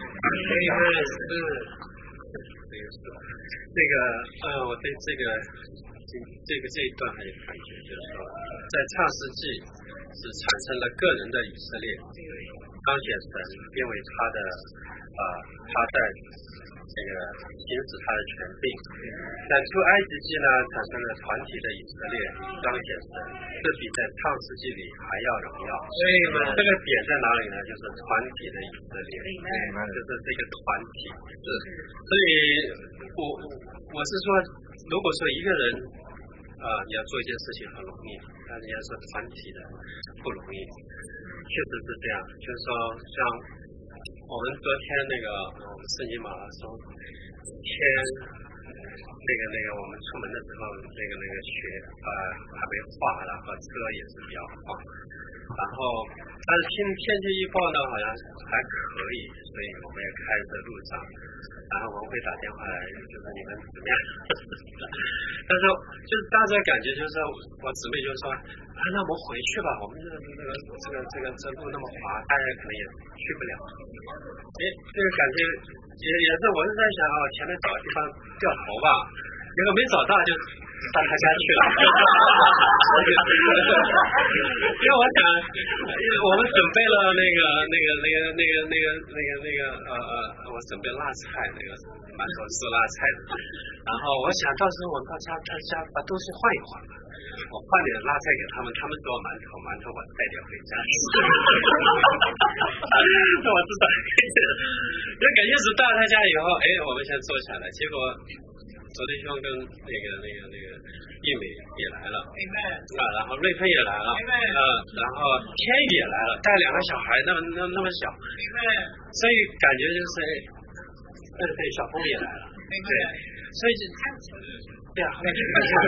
[SPEAKER 6] 我对这一段很有感觉，就是说，在创世纪是产生了个人的以色列，彰显神，因为他在这个行使他的权柄。但出埃及记呢，产生了团体的以色列，彰显神，这比在创世纪里还要荣耀。所以这个点在哪里呢？就是团体的以色列，就是这个团体。所以我是说，如果说一个人你要做一件事情很容易，但你要说团体的不容易，确实是这样。就是说，像我们昨天那个我们圣经马拉松， 天我们出门的时候，那个雪还没化，然后车也是比较晃，然后但是天气预报呢好像还可以，所以我们也开在路上，然后我们会打电话来，就是你们怎么样？但是就是大家感觉就是我姊妹就说那我们回去吧，我们这路那么滑，大家可能也去不了。这个感觉也是我是在想前面找个地方掉头吧，结果没找到就上他家去了。因为我想，我们准备了我准备辣菜馒头丝辣菜的，然后我想到时候我到他家把东西换一换，我换点辣菜给他们，他们做馒头我带点回家。那我知道，就感觉是到他家以后，我们先坐下来，结果昨天兄跟那个玉美也来了，然后瑞芬也来了，然后天宇也来了，带2个小孩，那么小，所以感觉就是对，小峰也来了，对，所以对啊，所以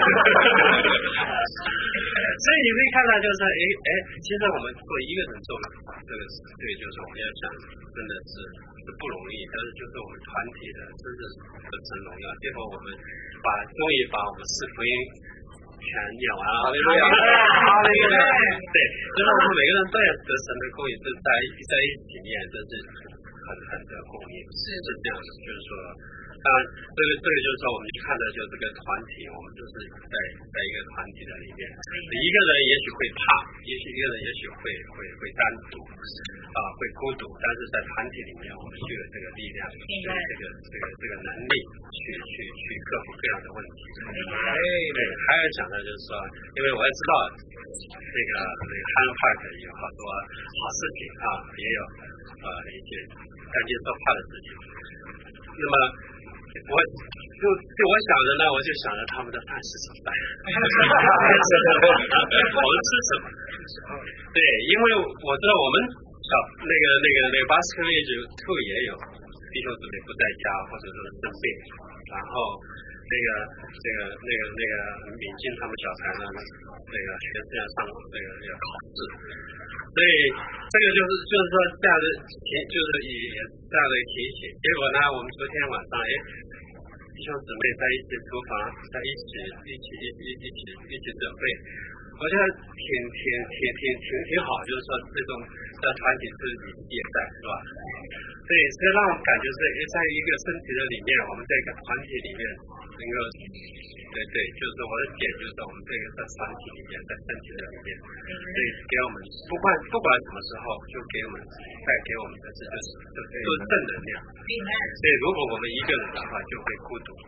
[SPEAKER 6] 你会看到就是其实我们做一个人做这个是对，就是我们要想真的是不容易，但是就是我们团体的真的是真荣耀。最后我们终于把我们4福音全念完了，对，就是我们每个人都要得神的供应，是在一起念，这是很的供应，是这样的，就是说。当然，这个就是说，我们去看的就是这个团体，我们就是在一个团体的里面，一个人也许会怕，一个人也许会单独会孤独，但是在团体里面，我们就有这个力量，这个能力去克服各样的问题。对，还有讲的就是说，因为我也知道这个Highland Park 有好多好事情也有一些担惊受怕的事情，那么。我想着呢，我就想着他们的饭是什么饭，我们吃什么？对，因为我知道我们巴斯克利就也有弟兄姊妹不在家，或者说生病，然后民进他们小孩呢，学生要上要考试，所以这个就是说这样的就是以这样的提醒。结果呢，我们昨天晚上弟兄姊妹在一起厨房，在一起准备，我觉得挺好，就是说这种在团体是也在，是吧？对，所以让我感觉是在一个身体的里面，我们在一个团体里面能够，对，就是我的点就是我们这个在团体里面，在身体的里面，所以给我们不管什么时候，就给我们带给我们的这就是都是正能量。所以如果我们一个人的话，就会孤独。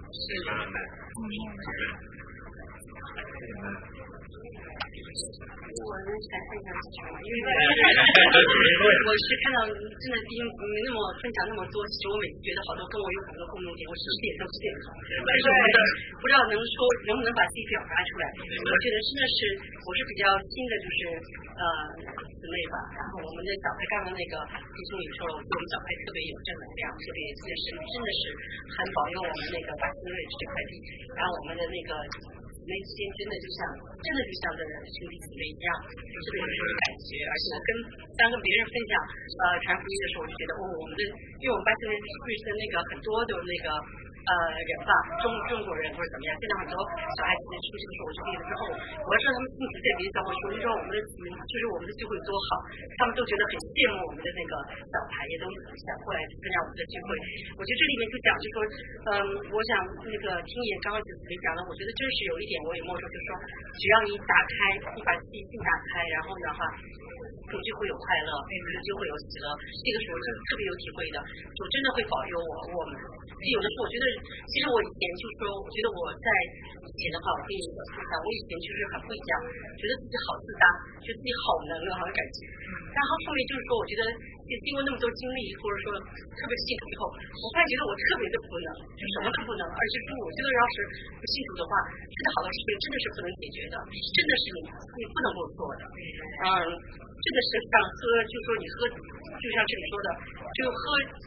[SPEAKER 5] 我能想分享几句吗？因为我是看到真的你那么分享那么多，其实我每次觉得好多跟我有很多共同点，我是不是也都是这种？但是不知道能不能把自己表达出来。我觉得真的是我是比较新的，就是姊妹吧。然后我们的小孩刚刚那个弟兄也说了，我们小孩特别有正能量，特别真的是很保佑我们那个巴斯瑞这块地，然后我们的那个。之间真的就像的兄弟姊妹一样，特别有感觉。而且我跟别人分享传福音的时候，我就觉得我们的，因为我们巴斯瑞的那个很多的那个人吧，中国人或者怎么样，现在很多小孩子出去的时候，我去毕业之后，我说他们信主在别的教会说，就说我们的就是我们的聚会多好，他们都觉得很羡慕我们的那个小孩，也都想过来参加我们的聚会。我觉得这里面就讲，就说我想那个听也刚刚没讲的，我觉得真是有一点我也没说，就是说只要你打开，你把心打开，然后的话。就会有快乐，就会有喜乐。这个时候真的特别有体会的，就真的会保佑我们。有的时候我觉得，其实我以前就是说，我觉得我在以前的话，我跟你分享，我以前就是很不一样，觉得自己好自大，觉得自己好能啊，好感觉。然后后面就是说，我觉得经过那么多经历，或者说特别信主以后，我发现觉得我特别的不能，就什么都不能，而且我觉得要是不信主的话，真的好多事情真的是不能解决的，真的是你不能够做的。真的是像喝，就说你喝，就像这里说的，就喝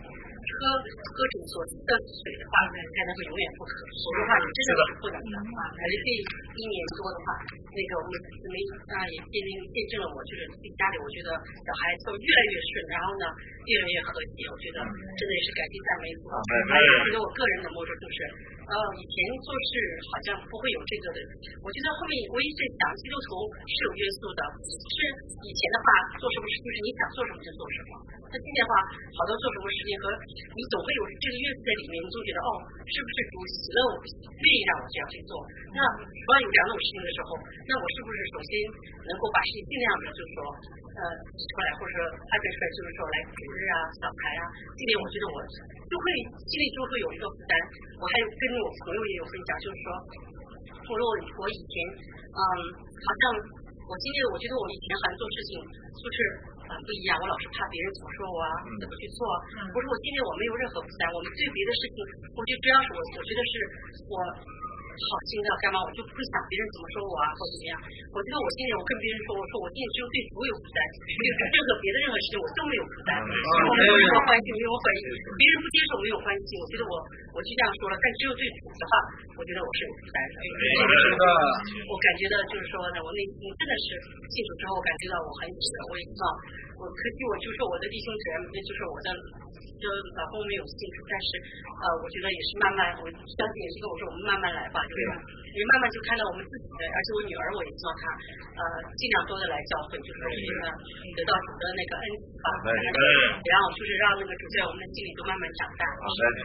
[SPEAKER 5] 喝这种所的水的话，才能够永远不渴。否则的话，你真的是不能的。而且这1年多的话，那个我们姊妹也见证了我，就是自己家里，我觉得小孩都越来越顺，然后呢越来越和谐。我觉得真的也是感谢赞美主。我觉得我个人的摸着就是，以前做事好像不会有这个的。我觉得后面我一直想，基督徒是有约束的，是以前的话做什么事就是你想做什么就做什么。那今天的话，好多做什么事情和你总会有这个约束在里面，你就觉得是不是主喜乐我，愿意让我这样去做？那主要有2种事情的时候，那我是不是首先能够把事情尽量的，就是说出来，或者说安排出来，就是说来主日啊、小牌啊，今年我觉得我就会心里就会有一个负担。我还有跟我朋友也有分享，就是说，我以前好像我今年我觉得我以前好像做事情就是不一样，我老是怕别人怎么说我啊，怎么去做。不是我今年我没有任何负担，我们对别的事情，我觉得只要是我觉得是我好心的干嘛，我就不想别人怎么说我啊，或怎么样。我觉得我今年我跟别人说，我说我今年只有对主有负担，任何别的任何事情我都没有负担，我没有关系，没有回应，别人不接受没有关系。我觉得我就这样说了，但只有对主的话，我觉得我是有负担的。我感觉到就是说呢，我内心真的是信主之后，我感觉到我很喜乐，我也知道可惜我就说我的弟兄姐妹，就是我的。就老公没有信主，但是我觉得也是慢慢，我相信也是跟我说，我们慢慢来吧，就是也慢慢就看到我们自己的，而且我女儿我也希望她尽量多的来教会，就是得到主的那个恩赐吧，然后就是让那个主在我们的心里都慢慢长大。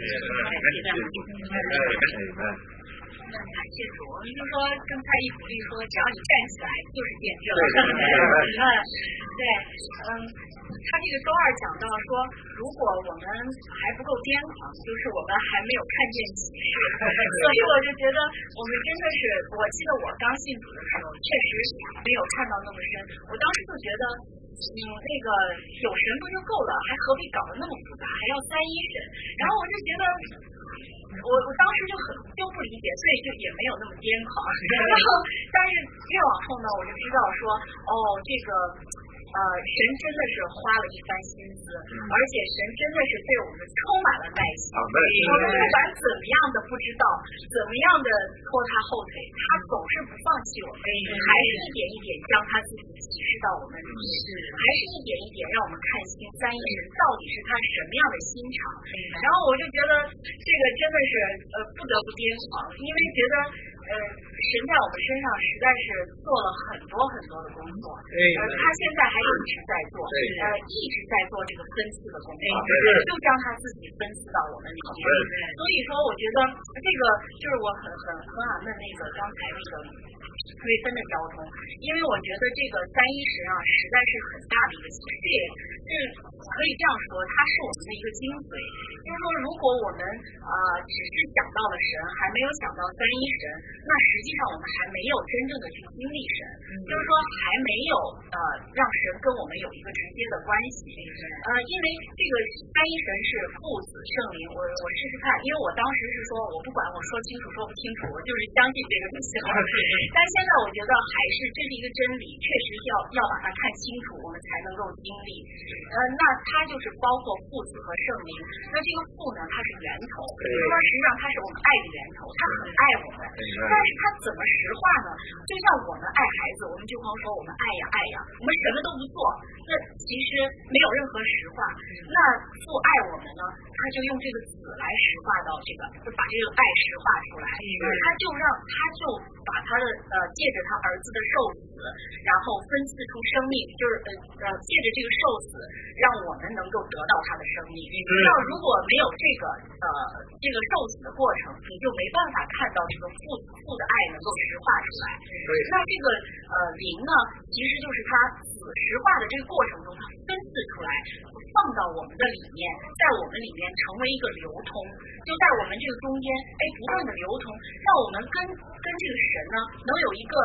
[SPEAKER 4] 感谢主，就是说刚才一鼓励说，只要你站起来就是见证。对，他这个周2讲到说，如果我们还不够癫狂，就是我们还没有看见启示，所以我就觉得我们真的是，我记得我刚信主的时候，确实没有看到那么深。我当时就觉得，那个有神不就够了，还何必搞得那么复杂，还要3一神？然后我就觉得。我当时就不理解，所以就也没有那么癫狂。然后，但是越往后呢，我就知道说，这个神真的是花了一番心思，而且神真的是对我们充满了耐心。我们不管怎么样的不知道，怎么样的拖他后腿，他总是不放弃我们，还是一点一点将他自己启示到我们里面，还是一点一点让我们看清3一神到底是他什么样的心肠。然后我就觉得这个真的是不得不癫狂，因为觉得神在我们身上实在是做了很多很多的工作，他现在还一直在做，一直在做这个分赐的工作，就将他自己分赐到我们里面。所以说，我觉得这个就是我很阿闷那个刚才那个瑞芬的交通，因为我觉得这个3一神啊，实在是很大的一个启示，这也是可以这样说，它是我们的一个精髓。就是说，如果我们只是想到了神，还没有想到3一神，那实际上我们还没有真正的去经历神，就是说还没有让神跟我们有一个直接的关系。因为这个3一神是父子圣灵，我试试看，因为我当时是说我不管我说清楚说不清楚，我就是相信这个东西。但现在我觉得还是这是一个真理，确实要把它看清楚，我们才能够经历。那它就是包括父子和圣灵。那这个父呢，它是源头，那实际上它是我们爱的源头，它很爱我们。但是它怎么实化呢？就像我们爱孩子，我们就光说我们爱呀爱呀，我们什么都不做，那其实没有任何实化。那父爱我们呢，他就用这个子来实化到这个，就把这个爱实化出来。他就把他的借着他儿子的受死，然后分赐出生命，就是借着这个受死，让我们能够得到他的生命。那如果没有这个受死的过程，你就没办法看到这个父的爱能够实化出来。那这个灵呢，其实就是他子实化的这个过程中，他分赐出来，放到我们的里面，在我们里面成为一个流通，就在我们这个中间，不断的流通，让我们跟这个神呢，能有一个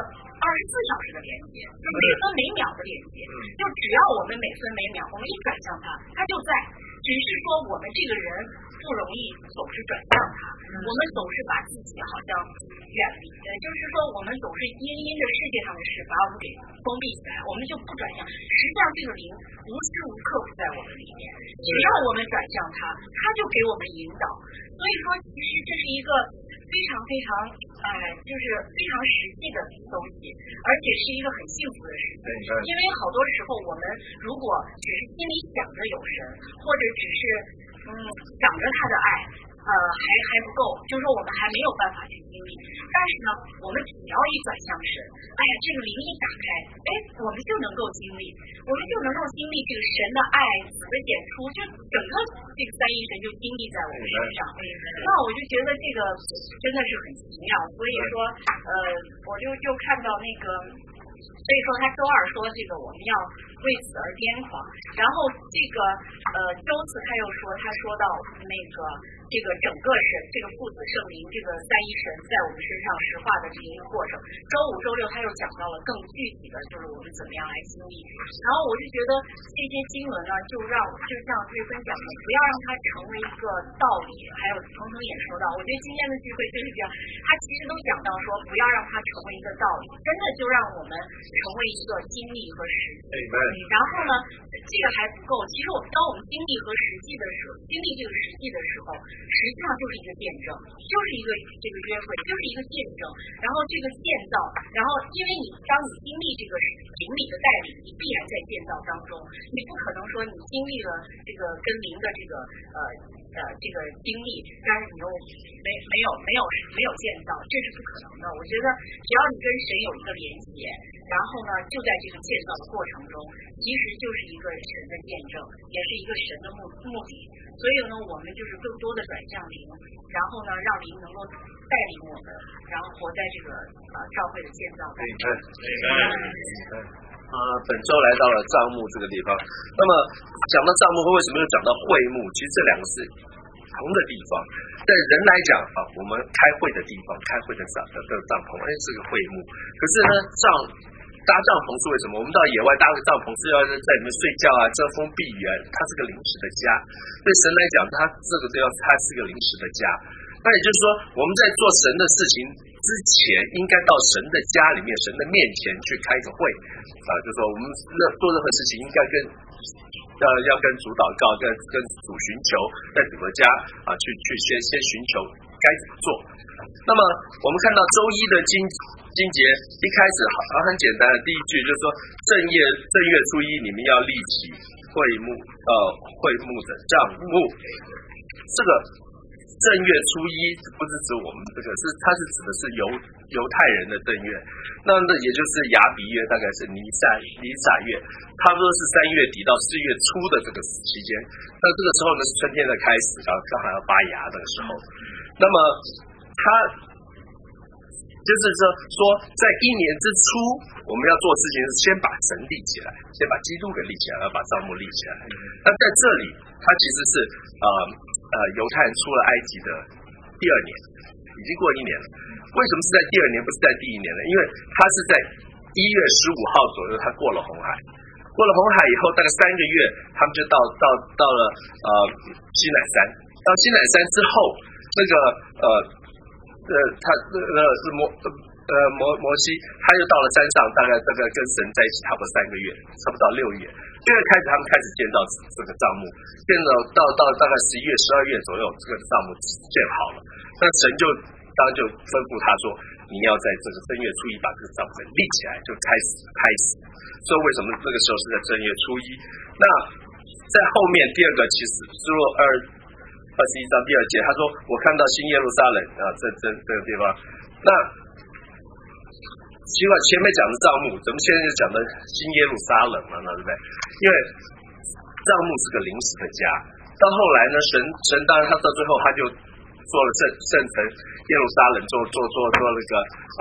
[SPEAKER 5] 24小时的连接，就每分每秒的连接，就只要我们每分每秒我们一转向它就在，只是说我们这个人不容易总是转向它，我们总是把自己好像远离，就是说我们总是因着世界上的事把我们给封闭起来，我们就不转向。实际上这个灵无时无刻不在我们里面，只要我们转向它就给我们引导。所以说其实这是一个非常非常就是非常实际的东西，而且是一个很幸福的事情。因为好多时候我们如果只是心里想着有神，或者只是想着他的爱，还不够，就是说我们还没有办法去经历。但是呢，我们只要一转向神，这个灵一打开，我们就能够经历，我们就能够经历这个神的爱子的显出，就整个这个三一神就经历在我们身上。那我就觉得这个真的是很奇妙，所以说我就看到那个。所以说他周二说这个我们要为此而癫狂，然后这个周四他说到那个这个整个是这个父子圣灵这个三一神在我们身上实化的这一个过程。周五周六他又讲到了更具体的，就是我们怎么样来经历。然后我就觉得这些经文呢，就像瑞芬讲的，不要让它成为一个道理。还有腾腾也说到，我觉得今天的聚会就是这样，他其实都讲到说不要让它成为一个道理，真的就让我们成为一个经历和实际。然后呢，这个还不够，其实当我们经历这个实际的时候，实际上就是一个见证，就是一个这个约会，就是一个见证。然后这个建造，然后因为当你经历这个灵里的带领，你必然在建造当中，你不可能说你经历了这个跟灵的这个经历，但是你又没有建造，这是不可能的。我觉得只要你跟神有一个连接，然后呢，就在这个建造的过程中，其实就是一个神的见证，也是一个神的目的。所以呢，我们就是更多的转向灵，然后呢，让灵能够带领我们，然后活在这个教会的建造当中。
[SPEAKER 7] 本周来到了帐幕这个地方，那么讲到帐幕，为什么又讲到会幕？其实这两个是同的地方。对人来讲我们开会的地方，开会的帐篷，是个会幕。可是呢，搭帐篷是为什么？我们到野外搭个帐篷是要在里面睡觉遮风避雨它是个临时的家。对神来讲，它这个地方它是个临时的家。那也就是说，我们在做神的事情之前，应该到神的家里面、神的面前去开个会就是说我们做任何事情应该要跟主祷告，跟主寻求，在主的家去先寻求该怎么做。那么我们看到周一的经节一开始很简单的第一句就是说，正月初一你们要立起会幕的帐幕。这个正月初一不是指我们这个，它是指的是犹太人的正月，那也就是亚比月，大概是尼撒月，差不多是3月底到4月初的这个期间。那这个时候呢是春天的开始刚好要发芽的时候。那么它就是说在一年之初我们要做事情是先把神立起来，先把基督给立起来，要把帐幕立起来。那在这里它其实是犹太人出了埃及的第2年，已经过1年了。为什么是在第2年不是在第1年呢？因为他是在1月15号左右他过了红海，过了红海以后大概3个月他们就到了西乃山。到西乃山之后，那个他是摩西他又到了山上，大概跟神在一起差不多3个月，差不多到6月。6月开始他们开始建造这个帐幕，建造到大概11月12月左右，这个帐幕建好了。那神当然就吩咐他说，你要在这个正月初一把这个帐幕立起来，就开始。所以为什么那个时候是在正月初一？那在后面第二个其实是21章第2节，他说我看到新耶路撒冷这个地方。那奇怪，前面讲的帐幕，怎么现在就讲的新耶路撒冷了呢？对不对？因为帐幕是个临时的家，到后来呢，神当然他到最后他就做了圣城耶路撒冷，做那个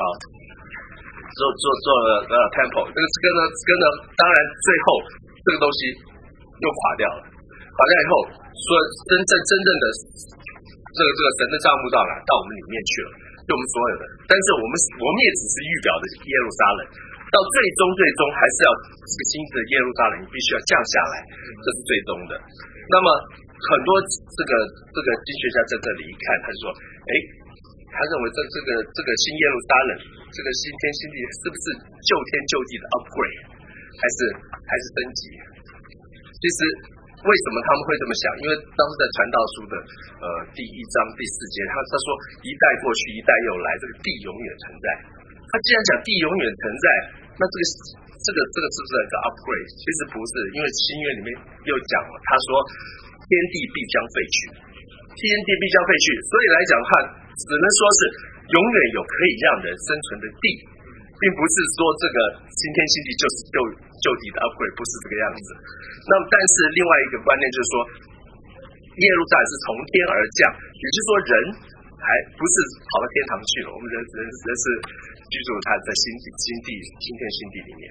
[SPEAKER 7] 做了temple， 这个当然最后这个东西又垮掉了，垮掉以后说真正的这个神的帐幕到哪？到我们里面去了。 对我们所有的，但是我们也只是预表的耶路撒冷，到最终还是要这个新的耶路撒冷必须要降下来，这是最终的。那么很多这个经学家在这里一看，他就说，他认为这个新耶路撒冷，这个新天新地是不是旧天旧地的 upgrade， 还是升级？其实为什么他们会这么想？因为当时在传道书的第1章第4节，他说一代过去一代又来，这个地永远存在。他既然讲地永远存在，那这个是不是一个 upgrade？ 其实不是，因为新约里面又讲了，他说天地必将废去，天地必将废去，所以来讲的话，只能说是永远有可以让人生存的地，并不是说这个新天新地就是旧地的 upgrade， 不是这个样子。那么，但是另外一个观念就是说，耶路撒冷是从天而降，也就是说人还不是跑到天堂去了，我们人是居住他的新天新地里面。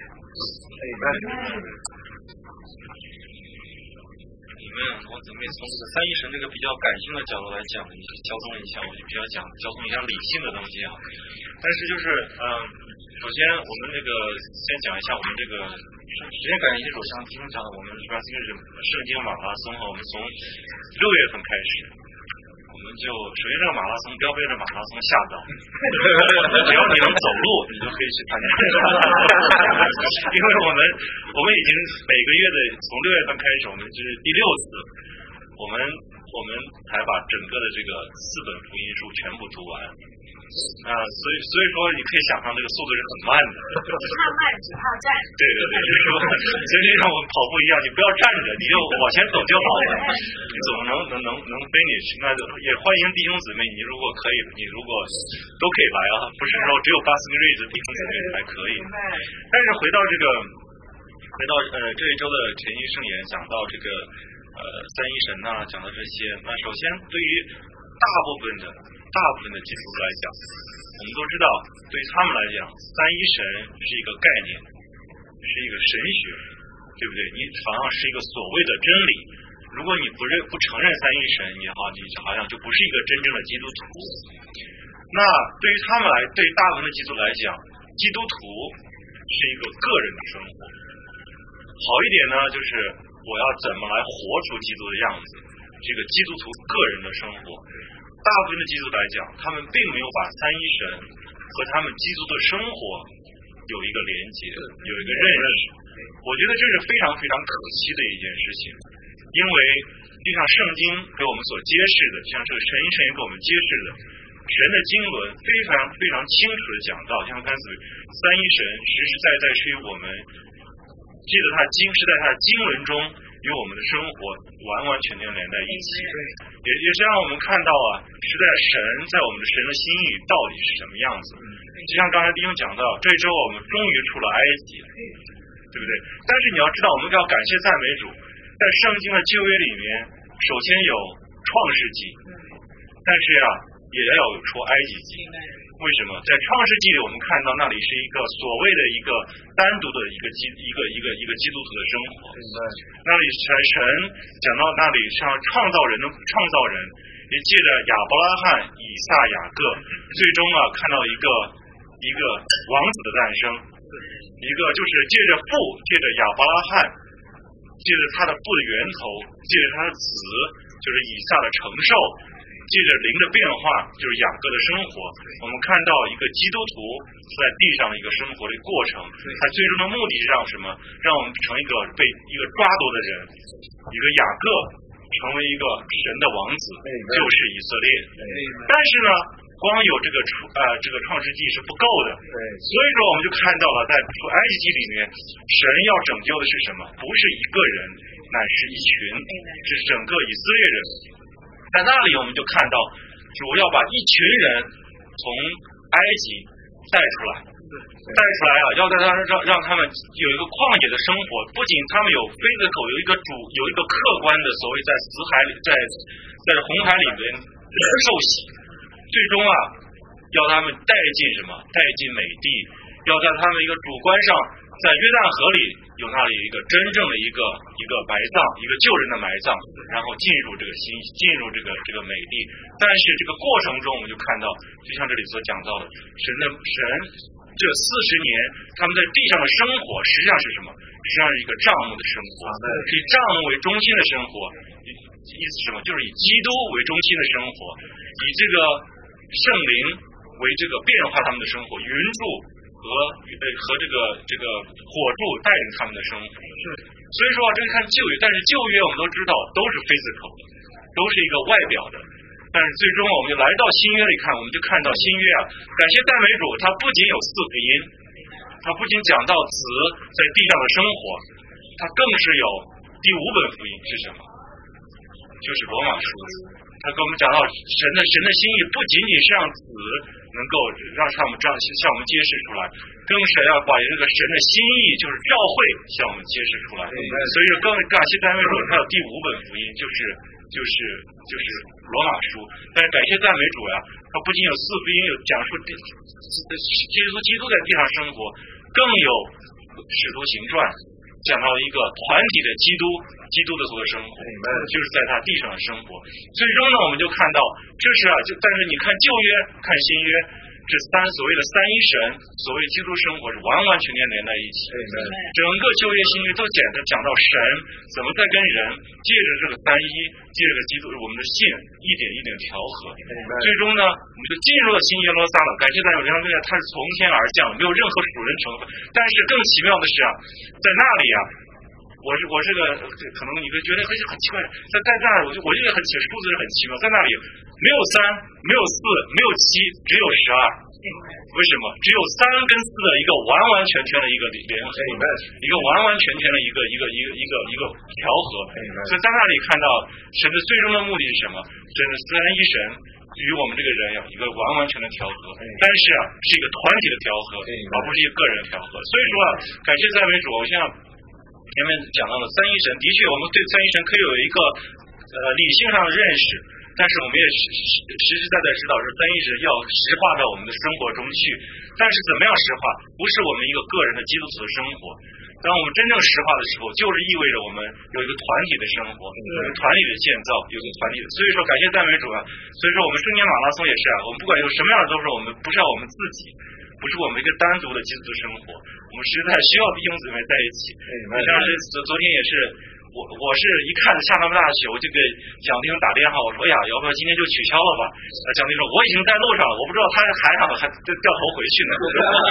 [SPEAKER 8] 我准备从这个三一神这个比较感性的角度来讲，交通一下，我就比较讲交通一下理性的东西啊。但是就是首先我们这个先讲一下我们这个时间感应基础上提供讲的，我们主要就是圣经马拉松哈，我们从6月份开始。我们就首先这个马拉松不要被这马拉松吓到，只要你能走路，你就可以去参加。因为我们已经每个月的从6月份开始，我们这是第6次，我们才把整个的这个4本福音书全部读完。所以说你可以想象这个速度是很慢的，
[SPEAKER 4] 只怕慢只怕站。
[SPEAKER 8] 对，就是说，所以像我们跑步一样，你不要站着，你就往前走就好了。你怎么能finish？那也欢迎弟兄姊妹，你如果可以，你如果都可以来啊，不是说只有Basking Ridge的弟兄姊妹才可以。但是回到这一周的陈医圣言，讲到这个三一神呐，讲到这些，那首先对于大部分的基督徒来讲，我们都知道，对于他们来讲，三一神是一个概念，是一个神学，对不对？你好像是一个所谓的真理。如果你不承认三一神也好，你好像就不是一个真正的基督徒。那对于他们对于大部分的基督徒来讲，基督徒是一个个人的生活。好一点呢，就是我要怎么来活出基督的样子，这个基督徒个人的生活。大部分的基督徒来讲，他们并没有把三一神和他们基督的生活有一个连接，有一个认识。我觉得这是非常非常可惜的一件事情，因为就像圣经给我们所揭示的，像这个神一神也给我们揭示的，神的经纶非常非常清楚的讲到，像刚才三一神实实在在是与我们记得他是在他的经纶中与我们的生活完完全全连在一起，也是让我们看到实在神在我们的神的心意到底是什么样子。就像刚才弟兄讲到，这周我们终于出了埃及，对不对？但是你要知道，我们要感谢赞美主，在圣经的旧约里面，首先有创世纪，但是也要有出埃及记。为什么？在创世纪里，我们看到那里是一个所谓的一个单独的一个基督徒的生活。那里神讲到那里像创造人，也借着亚伯拉罕、以撒、雅各，最终看到一个王子的诞生，一个就是借着亚伯拉罕，借着他的父的源头，借着他的子就是以撒的承受，借着灵的变化就是雅各的生活，我们看到一个基督徒在地上的一个生活的过程。他最终的目的是让什么？让我们成一个被一个抓夺的人，一个雅各成为一个神的王子，就是以色列。但是呢，光有这个创世纪是不够的，所以说我们就看到了在埃及记里面，神要拯救的是什么？不是一个人，乃是一群，是整个以色列人。在那里我们就看到主要把一群人从埃及带出来要让他们有一个旷野的生活，不仅他们有physical有一个客观的所谓在死海里在红海里面受洗，最终要他们带进什么？带进美地，要在他们一个主观上在约旦河里有那里一个真正的一个埋葬，一个救人的埋葬，然后进入这个美地。但是这个过程中，我们就看到，就像这里所讲到的，神这40年他们在地上的生活，实际上是什么？实际上是一个帐幕的生活，以帐幕为中心的生活。意思是什么？就是以基督为中心的生活，以这个圣灵为这个变化他们的生活，云柱和这个火柱带领他们的生活。所以说这个看旧约，但是旧约我们都知道都是 physical 的，都是一个外表的。但是最终我们就来到新约里看，我们就看到新约啊，感谢赞美主，它不仅有4福音，它不仅讲到子在地上的生活，它更是有第5本福音是什么？就是罗马书。他跟我们讲到神的心意不仅仅是让子能够让向我们揭示出来，更是要把这个神的心意就是教会向我们揭示出来。所以更感谢赞美主，他有第5本福音，就是罗马书。但是感谢赞美主呀，他不仅有4福音，有讲述基督在地上生活，更有使徒行传讲到一个团体的基督的所有生活，就是在他地上的生活。最终呢，我们就看到这是但是你看旧约看新约，这所谓的三一神，所谓基督生活是完完全全连在一起。整个旧约新约都讲到神怎么在跟人借着这个三一，借着基督我们的信一点一点调和。最终呢，我们就进入了新耶路撒冷。感谢在有这样对它是从天而降，没有任何属人成分。但是更奇妙的是在那里我这个可能你会觉得很奇怪，在那儿我这个数字是很奇妙，在那里没有3，没有4，没有7，只有12。为什么？只有3跟4的一个完完全全的一个联合，一个完完全全的一个调和。所以在那里看到神的最终的目的是什么？神的三一神与我们这个人有一个完完全的调和，但是是一个团体的调和，而不是一个个人的调和。所以说感谢赞美主，我像前面讲到了三一神，的确我们对三一神可以有一个理性上的认识，但是我们也实实在在知道，这三一神要实化到我们的生活中去。但是怎么样实化？不是我们一个个人的基督徒的生活。当我们真正实化的时候，就是意味着我们有一个团体的生活，有一个团体的建造，有一个团体的。所以说感谢赞美主所以说我们圣经马拉松也是我们不管有什么样的都是我们不是要我们自己，不是我们一个单独的基督徒生活，我们实在需要弟兄姊妹在一起。像是昨天也是我是一看下那么大的雪，我就给蒋丁打电话，我说呀，要不要今天就取消了吧？蒋丁说我已经在路上了，我不知道他还想掉头回去呢。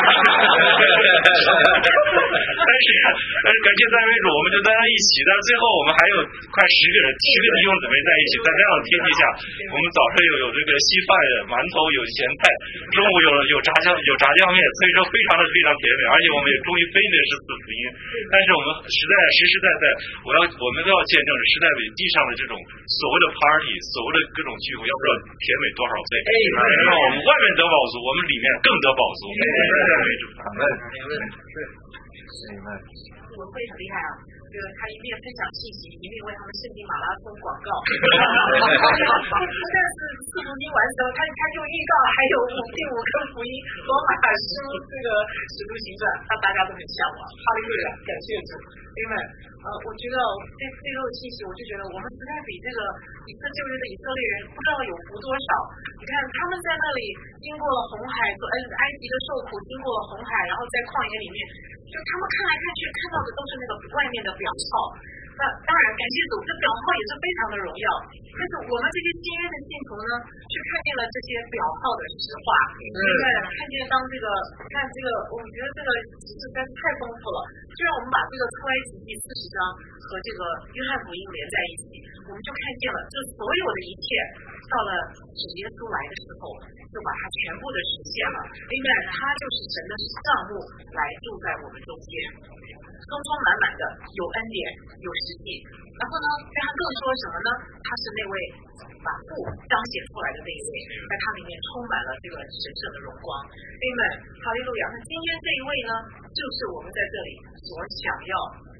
[SPEAKER 8] 但是感谢赞美主，我们就在那一起，但是最后我们还有快10个弟兄姊妹在一起，在这样的天气下，我们早上有这个稀饭、馒头，有咸菜，中午有炸酱面，所以说非常甜美，而且我们也终于非得是4福音。但是我们实实在在，我们都要见证时代伟地上的这种所谓的 party， 所谓的各种聚会，要不知道甜美多少倍。让我们外面得饱足，我们里面更得饱足。
[SPEAKER 5] 我会很厉害就是他一面分享信息，一面为他们圣经马拉松广告。但是4福音完之后，他就预告还有第5个福音罗马书这个使徒行传，大家都很向往。哈利路亚，感谢主。因为我觉得这个信息，我就觉得我们实在比这个旧约的以色列人不知道有福多少。你看他们在那里经过了红海，埃及的受苦，经过了红海，然后在旷野里面，就他们看来看去看到的都是那个外面的表号。那当然感谢主，这表号也是非常的荣耀。但是我们这些新约的信徒呢，却看见了这些表号的实话，看见当这个，我们觉得这个实在是太丰富了。就让我们把这个出埃及记40章和这个约翰福音连在一起，我们就看见了，这所有的一切到了主耶稣来的时候，就把它全部的实现了。因为他就是神的帐幕来住在我们中间，充充满满的有恩典有实际。然后呢，约翰更说什么呢？他是那位把父彰显出来的那一位，在他里面充满了这个神圣的荣光。因为哈利路亚。那今天这一位呢，就是我们在这里所想要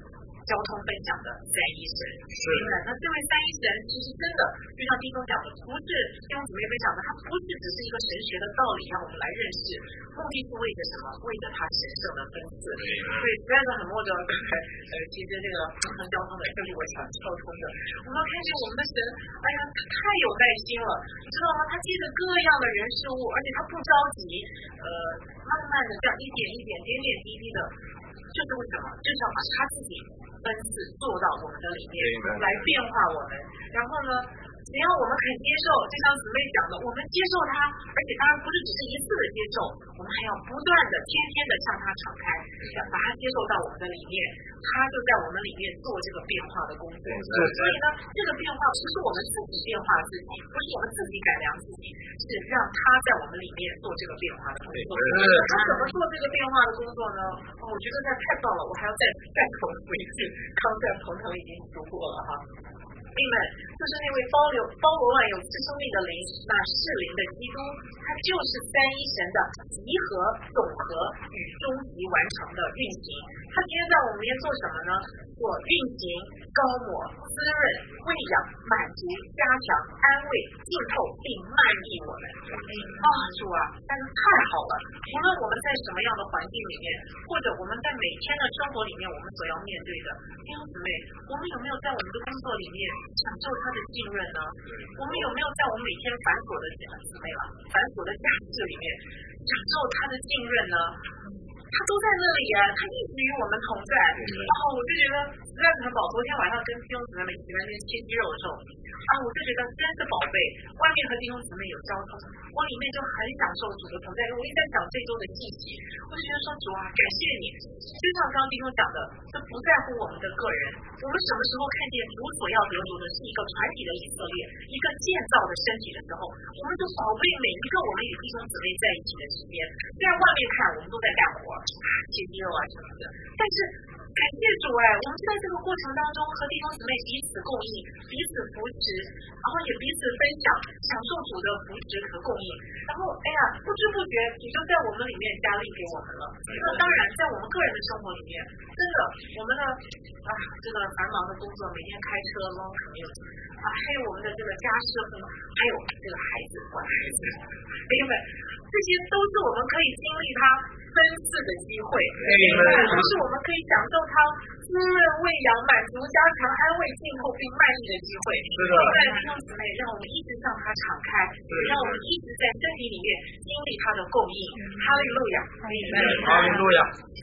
[SPEAKER 5] 交通分享的三一神。那这位三一神其实真的就像弟兄讲的，不是弟兄姊妹分享的，它不是只是一个神学的道理让我们来认识，目的是为着什么？为着他神圣的分赐。对，实在是很摸着其实这个平衡交通的这里我想跳通的，我们看见我们的神，哎呀，他太有耐心了，你知道吗？他借着各样的人事物，而且他不着急，慢慢的这样一点一点、点点滴滴的，就是为什么？就是要把他自己分赐做到我们的里面，来变化我们。然后呢，只要我们肯接受，就像姊妹讲的，我们接受他，而且当然不是只是一次的接受，我们还要不断的、天天的向他敞开，要把他接受到我们的里面，他就在我们里面做这个变化的工作。所以呢，这个变化不是我们自己变化自己，不是我们自己改良自己，是让他在我们里面做这个变化的工作。他怎么做这个变化的工作呢？我觉得太棒了，我还要再重复一次，康在鹏腾已经读过了哈。弟兄们，就是那位包罗万有赐生命的灵，那是灵的基督，他就是三一神的集合、总和与终极完成的运行。他今天在我们面做什么呢？做运行、高抹、滋润、喂养、满足、加强、安慰、浸透并漫溢我们。主啊，但是太好了！无论我们在什么样的环境里面，或者我们在每天的生活里面，我们所要面对的弟兄姊妹，我们有没有在我们的工作里面享受他的浸润呢？我们有没有在我们每天繁琐的家事里面享受他的浸润呢？他都在那里他一直与我们同在。我就觉得实在很宝。昨天晚上跟弟兄姊妹们一起在那边切鸡肉的时候，我就觉得真是宝贝。外面和弟兄姊妹有交通，我里面就很享受主的同在。我一直在讲这周的信息，我就觉得说主啊，感谢你。就像刚刚弟兄讲的，这不在乎我们的个人，我们什么时候看见主所要得着的是一个团体的以色列，一个建造的身体的时候，我们就宝贝每一个我们与弟兄姊妹在一起的时间。虽然外面看我们都在干活，切鸡肉什么的，但是感谢主我们就在这个过程当中和弟兄姊妹彼此共益，彼此扶持，然后也彼此分享，享受主的扶持和供应。然后不知不觉主就在我们里面加力给我们了。那当然在我们个人的生活里面，真的我们的这个繁忙的工作，每天开车 long commute，还有我们的这个家事，还有这个孩子管孩子，朋友们，这些都是我们可以经历他分赐的机会，就是我们可以享受他滋润、喂养、满足、加强、安慰、浸透并漫溢的机会。弟兄姊妹，让我们一直向他敞开，让我们一直在身体里面经历他的供应。哈利路亚，
[SPEAKER 7] 哈利路亚。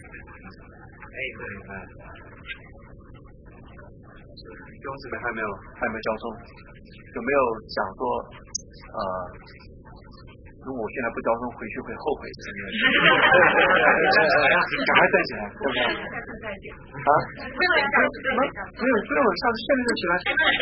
[SPEAKER 2] 弟兄姊妹还没有交通，有没有想说如果我现在不交通，回去会后悔的。赶快站起来，对不对？没有，不用，下次现在就起来。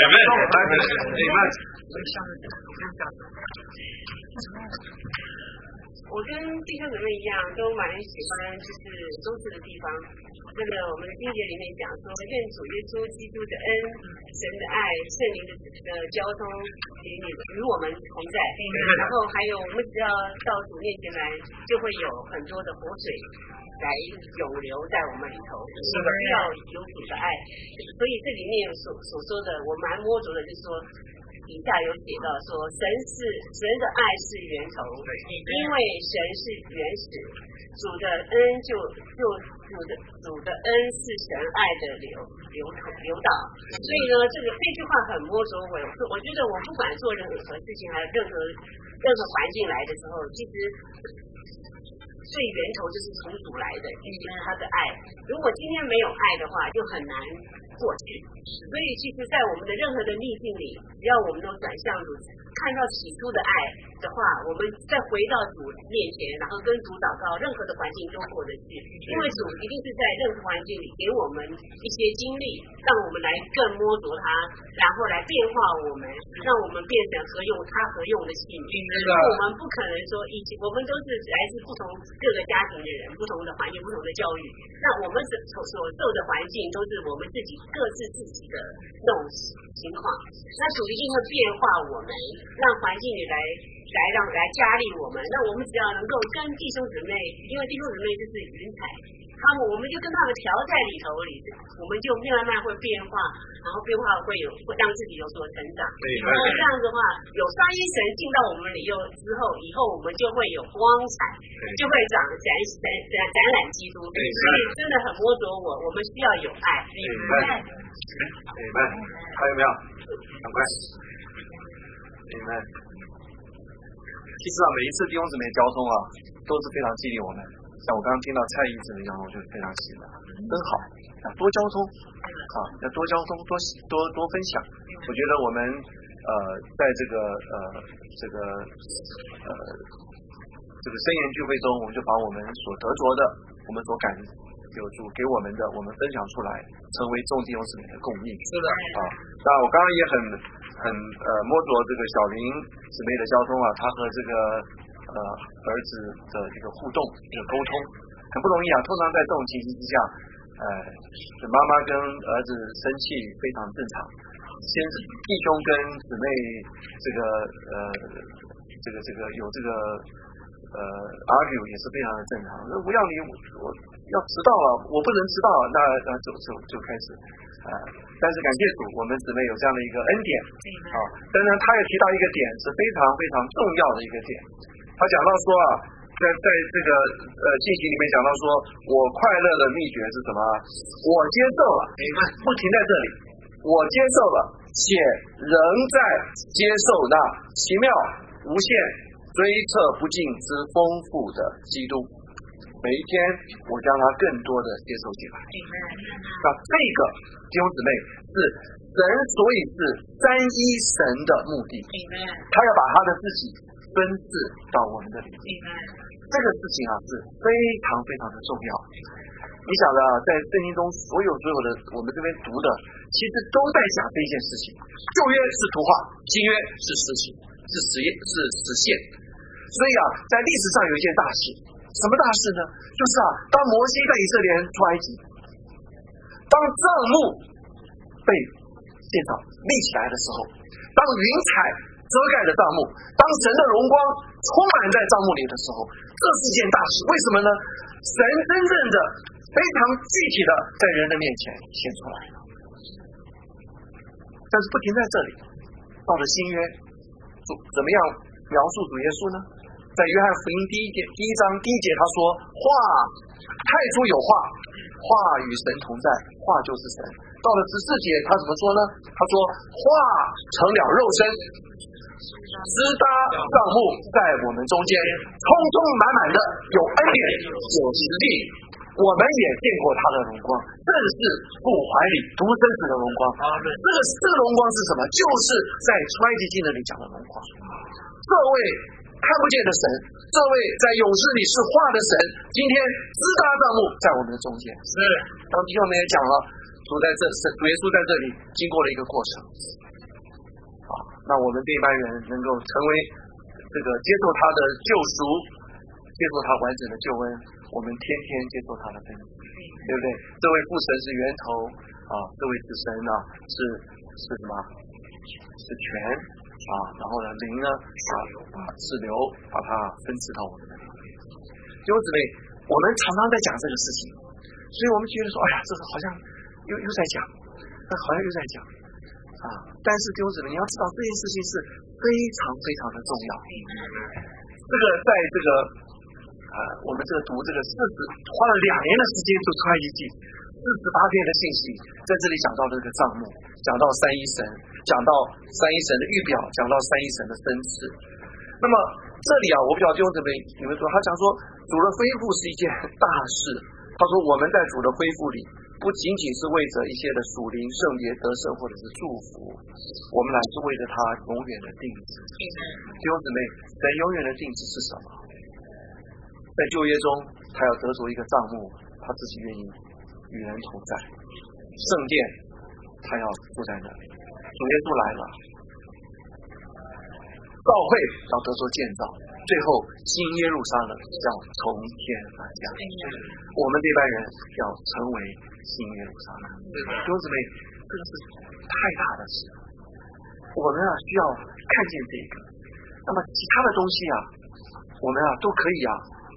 [SPEAKER 9] 我跟弟兄姊妹一样，都蛮喜欢就是周四的地方。那个我们的经节里面讲说，愿主耶稣基督的恩、神的爱、圣灵的交通与我们同在。然后还有我们只要到主面前来，就会有很多的活水来涌流在我们里头。我们要有主的爱，所以这里面所说的，我蛮摸着的，就是说。底下有写到说，神的爱是源头，因为神是原始，主的恩主的恩是神爱的流导，所以呢，这句话很摸着我觉得我不管做任何事情，还有任何环境来的时候，其实最源头就是从主来的，就是他的爱。如果今天没有爱的话，就很难过去。所以其实在我们的任何的逆境里，只要我们都转向主，看到起初的爱的话，我们再回到主面前，然后跟主祷告，任何的环境都过得去。因为主一定是在任何环境里给我们一些经历，让我们来更摸着他，然后来变化我们，让我们变成他合用的器皿。我们不可能说我们都是来自不同各个家庭的人，不同的环境，不同的教育，那我们所受的环境都是我们自己各自自己的那种情况。那主一定会变化我们，让环境里来来加力我们。那我们只要能够跟弟兄姊妹，因为弟兄姊妹就是云彩，我们就跟他们调在里头，我们就慢慢会变化，然后变化会让自己有所成长。然后这样子的话，有三一神进到我们里之后，以后我们就会有光彩，就会展览基督。所以真的很摸着我们需要有爱。
[SPEAKER 7] 还有没有？赶快。其实每一次弟兄姊妹交通都是非常激励我们。像我刚刚听到蔡医生的讲，我就非常喜欢，真好，多交通要多交通，多分享。我觉得我们在这个圣言聚会中，我们就把我们所得着的，我们所感有主给我们的，我们分享出来，成为众弟兄姊妹的供应。是的那我刚刚也很摸着这个小林姊妹的交通他和这个儿子的这个互动，这个沟通很不容易通常在这种情形之下，妈妈跟儿子生气非常正常，弟兄跟姊妹这个有这个argue 也是非常的正常。我要你，我要迟到了，我不能迟到，那就开始但是感谢主，我们姊妹有这样的一个恩典当然他也提到一个点是非常非常重要的一个点，他讲到说在这个信息里面讲到说，我快乐的秘诀是什么？我接受了，不停在这里，我接受了，且仍在接受那奇妙无限追测不尽之丰富的基督，每一天我将它更多的接受进来。那这个弟兄姊妹是神，所以是三一神的目的，他要把他的自己分赐到我们的里面。这个事情是非常非常的重要。你晓得在圣经中所有的我们这边读的，其实都在讲这一件事情。旧约是图画，新约是实行，是实现。所以在历史上有一件大事，什么大事呢？就是当摩西带以色列人出埃及，当帐幕被建造立起来的时候，当云彩遮盖的帐幕，当神的荣光充满在帐幕里的时候，这是件大事。为什么呢？神真正的非常具体的在人的面前显出来了。但是不停在这里，到了新约，怎么样描述主耶稣呢？在约翰福音第一章第1节，他说：话太初有话，话与神同在，话就是神。到了14节，他怎么说呢？他说：话成了肉身，支搭帐幕在我们中间，充充满满的有恩典有实力，我们也见过他的荣光，正是父怀里独生子的荣光。这个荣光是什么？就是在出埃及记那里讲的荣光。这位看不见的神，这位在勇士里是话的神，今天支搭帐幕在我们的中间。当弟兄们也讲了，主耶稣在这里经过了一个过程。那我们这一班人能够成为这个接受他的救赎，接受他完整的救恩，我们天天接受他的恩，对不对？这位父神是源头这位子神是什么？是权然后呢灵呢是流，把它分赐到我们的里面。弟兄姊妹，我们常常在讲这个事情，所以我们觉得说，哎呀，这是好像又在讲，好像又在讲但是弟兄姊妹，你要知道这件事情是非常非常的重要。这个在这个我们读这个花了2年的时间就出埃及记48篇的信息，在这里讲到这个帐幕，讲到三一神，讲到三一神的预表，讲到三一神的分赐。那么这里我不晓得弟兄姊妹你们说，他讲说主的恢复是一件大事。他说我们在主的恢复里，不仅仅是为着一些的属灵圣别得胜或者是祝福，我们乃是为着他永远的定旨。弟兄姊妹，神永远的定旨是什么？在旧约中，他要得着一个帐幕，他自己愿意与人同在，圣殿他要住在那里，主耶稣来了，教会要得着建造，最后新耶路撒冷要从天而降，我们这班人要成为新耶路撒冷。弟兄姊妹，这个是太大的事，我们需要看见这个。
[SPEAKER 10] 那么其他的东西啊，我们啊都可以啊，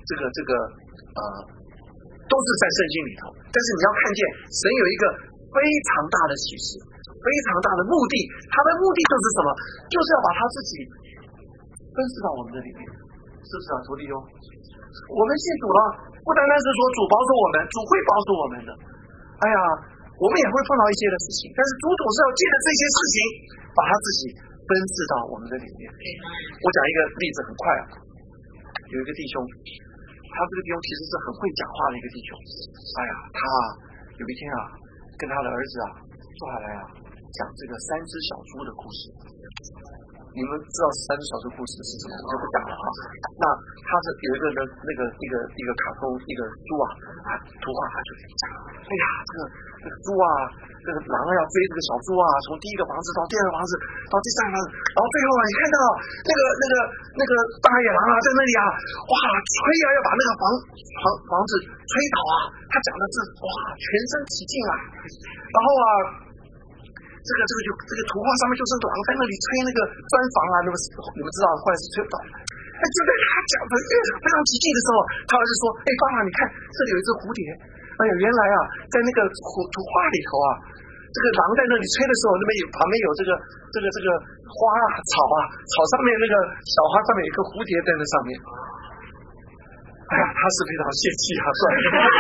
[SPEAKER 10] 都是在圣经里头。但是你要看见神有一个非常大的启示，非常大的目的，他的目的就是什么？就是要把他自己分赐到我们的里面，是不是啊，徒弟兄？我们信主了，不单单是说主保守我们，主会保守我们的。哎呀，我们也会碰到一些的事情，但是主总是要借着这些事情，把他自己分赐到我们的里面。我讲一个例子，很快啊，有一个弟兄，他这个弟兄其实是很会讲话的一个弟兄。哎呀，他有一天啊，跟他的儿子啊坐下来啊，讲这个3只小猪的故事。你们知道3只小猪故事是什么，我就不讲了啊。那他是有一个一个卡通，一个猪啊，图画他就讲，哎呀，这个猪啊，这个狼要追这个小猪啊，从第一个房子到第二个房子到第三个房子，然后最后啊，你看到那个大野狼啊在那里啊，哇，吹啊要把那个房子吹倒啊，他讲的是哇全身起劲啊，然后啊。这个图画上面就是狼在那里吹那个砖房啊，那么你们知道后来是吹不倒。哎，就在他讲的非常激进的时候，他儿子说：“哎，爸爸，你看这里有一只蝴蝶。哎呀，原来啊，在那个图画里头啊，这个狼在那里吹的时候，那边旁边有这个花啊草啊，草上面那个小花上面有一个蝴蝶在那上面。”哎呀，他是非常泄气啊，算了，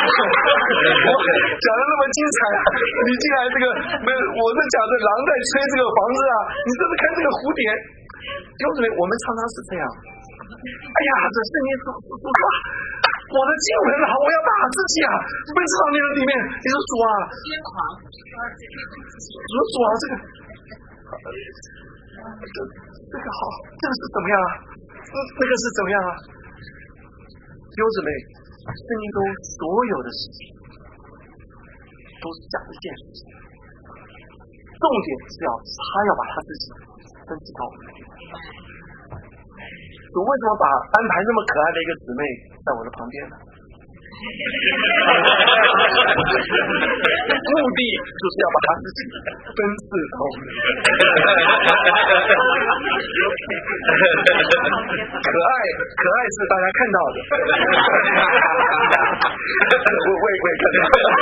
[SPEAKER 10] 讲的那么精彩啊！你进来这个我是讲的狼在吹这个房子啊，你这是看这个蝴蝶，弟兄姊妹，我们常常是这样。哎呀，这圣经说我的经文啊，我要把自己啊分赐到你的里面。你说主啊，主啊，这个好，这个是怎么样啊？那个是怎么样啊？弟兄姊妹，圣经中所有的事情都是讲一件事情，重点是他要把他自己分赐到我们的里面。主为什么安排那么可爱的一个姊妹在我的旁边呢？目的就是要把他自己分赐到我们的里面。可爱是大家看到的，我也看到。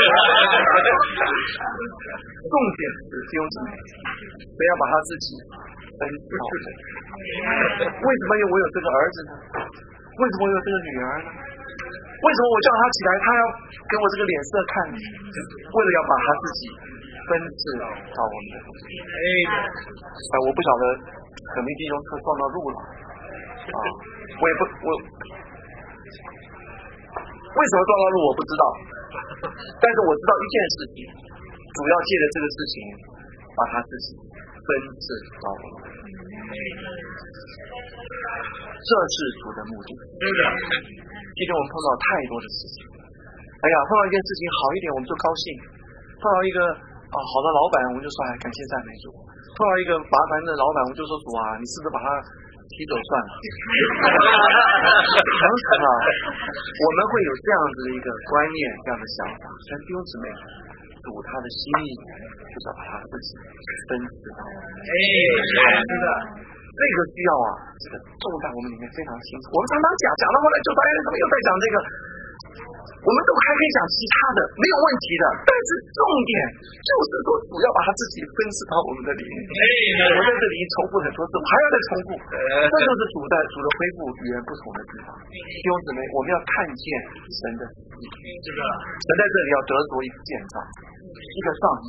[SPEAKER 10] 重点是弟兄姊妹，不要把他自己分赐到我们。为什么我有这个儿子呢？为什么我有这个女儿呢？为什么我叫他起来，他要给我这个脸色看？为了要把他自己分赐到我们的里面。我不晓得可能弟兄车撞到路了啊，我为什么撞到路我不知道，但是我知道一件事情，主要借着这个事情把他自己分赐到我们的里面，这是主的目的。今天我们碰到太多的事情，哎呀，碰到一件事情好一点我们就高兴，碰到一个好的老板我们就说感谢赞美主，碰到一个麻烦的老板我们就说主啊，你是不是把他提走算了？常常啊，我们会有这样子的一个观念，这样的想法。但弟兄姊妹，主他的心意就是要把他自己分赐到我们。真的。这个需要这个种在我们里面非常清楚。我们常常讲到后来就发现怎么又在讲这个，我们都还可以讲其他的，没有问题的。但是重点就是说，主要把他自己分赐到我们的里面。我在这里重复很多次，我还要再重复。这就是主的恢复语言不同的地方。弟兄姊妹，我们要看见神的旨意。神在这里要得着一个建造，一个帐幕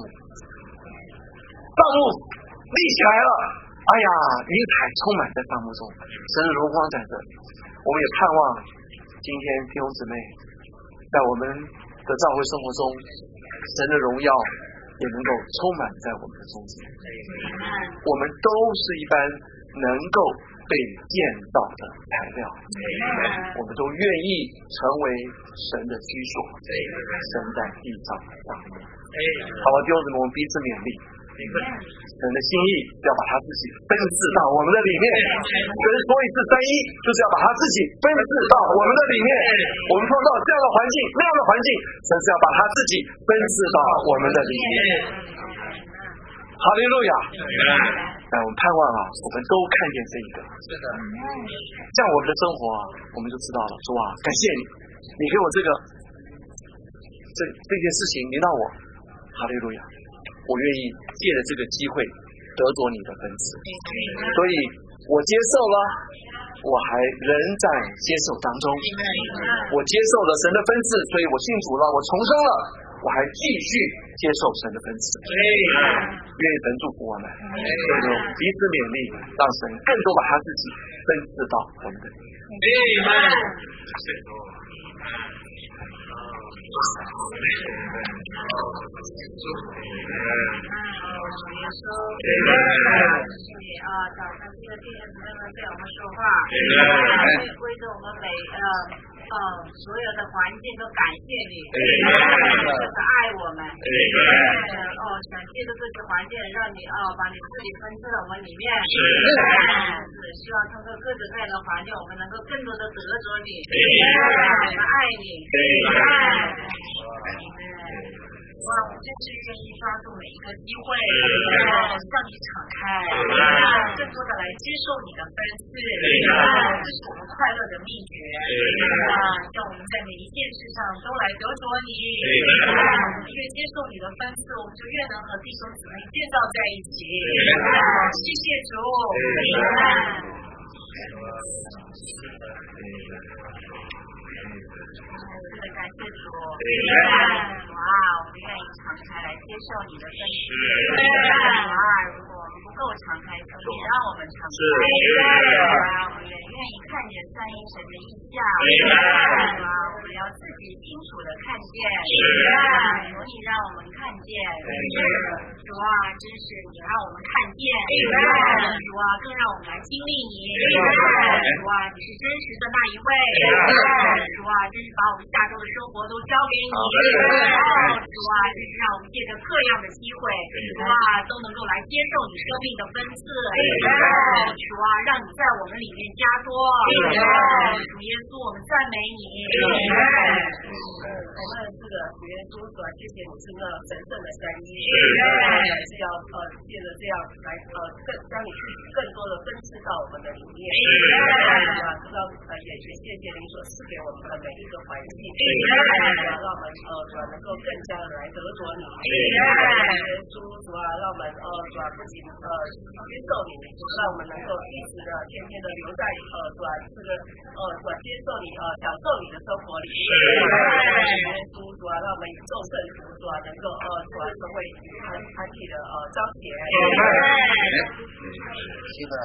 [SPEAKER 10] 立起来了。哎呀，云彩充满在帐幕中，神的荣光在这里。我们也盼望今天弟兄姊妹在我们的教会生活中，神的荣耀也能够充满在我们的中间。我们都是一般能够被建造的材料，我们都愿意成为神的居所，神在地上的帐幕。好吧，弟兄姊妹，我们彼此勉励。神的心意是要把他自己分赐到我们的里面，所以是三一，就是要把他自己分赐到我们的里面。我们创造这样的环境，那样的环境，神是要把他自己分赐到我们的里面。 哈利路亚！但我们盼望啊，我们都看见这一个。
[SPEAKER 3] 是的，
[SPEAKER 10] 这样我们的生活啊，我们就知道了。主啊，感谢你，你给我这件事情领导我，哈利路亚！我愿意借着这个机会得着你的分赐，所以我接受了，我还仍在接受当中。我接受了神的分赐，所以我信主了，我重生了，我还继续接受神的分赐。愿意神祝福我们，彼此勉励，让神更多把他自己分赐到我们的里面。
[SPEAKER 5] 早晨这个弟兄姊妹们对我们说话，为着我们所有的环境都感谢你，就是爱我们，想借着这些环境让你把你自己分赐到我们里面，是希望通过各种各样的环境，我们能够更多的得着你，我们爱你，哇，我真是愿意抓住每一个机会，向你敞开，更多的来接受你的分赐，这是我们快乐的秘诀。让我们在每一件事上都来得着你，越接受你的分赐，我们就越能和弟兄姊妹建造在一起。谢谢主。感谢主，哇，我们愿意敞开来接受你的分赐。如果我们不够敞开，求你让我们敞开。我们也愿意看见三一神的意象。我们要自己清楚的看见。求你让我们看见。主啊，真是你让我们看见。主啊，更让我们来经历你。主啊，你是真实的那一位。主啊，真是把我们下周的生活都交给你。主啊，真是让我们借着各样的机会，主啊，都能够来接受你生命的分赐。主啊，让你在我们里面加多。主耶稣，我们赞美你。我们这个主耶稣，主啊，谢谢你是那神圣的三一，是要借着这样来将你更多的分赐到我们的里面。主啊，知道也谢谢你所赐给我们的每一个环境，让我们主啊能够更加的来得着你。耶稣，主啊，让我们主啊不仅接受你，让我们能够一直的天天的留在主啊这个主啊接受你享受你的生活里。耶稣，主啊，让我们宇宙圣徒主啊能够主啊成为团体的彰显。
[SPEAKER 10] 是的。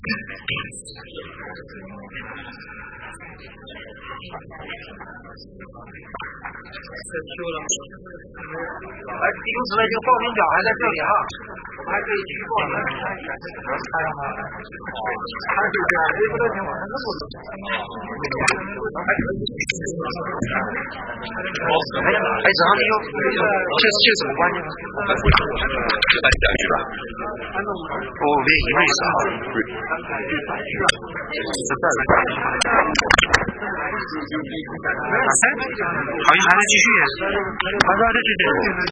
[SPEAKER 10] 弟兄姊妹，这个报名表还在这里哈，我们还可以继续报名。哎，子航，你有这什么关系吗？就把你讲一句吧。我为什么？好像还在继续，还在继续。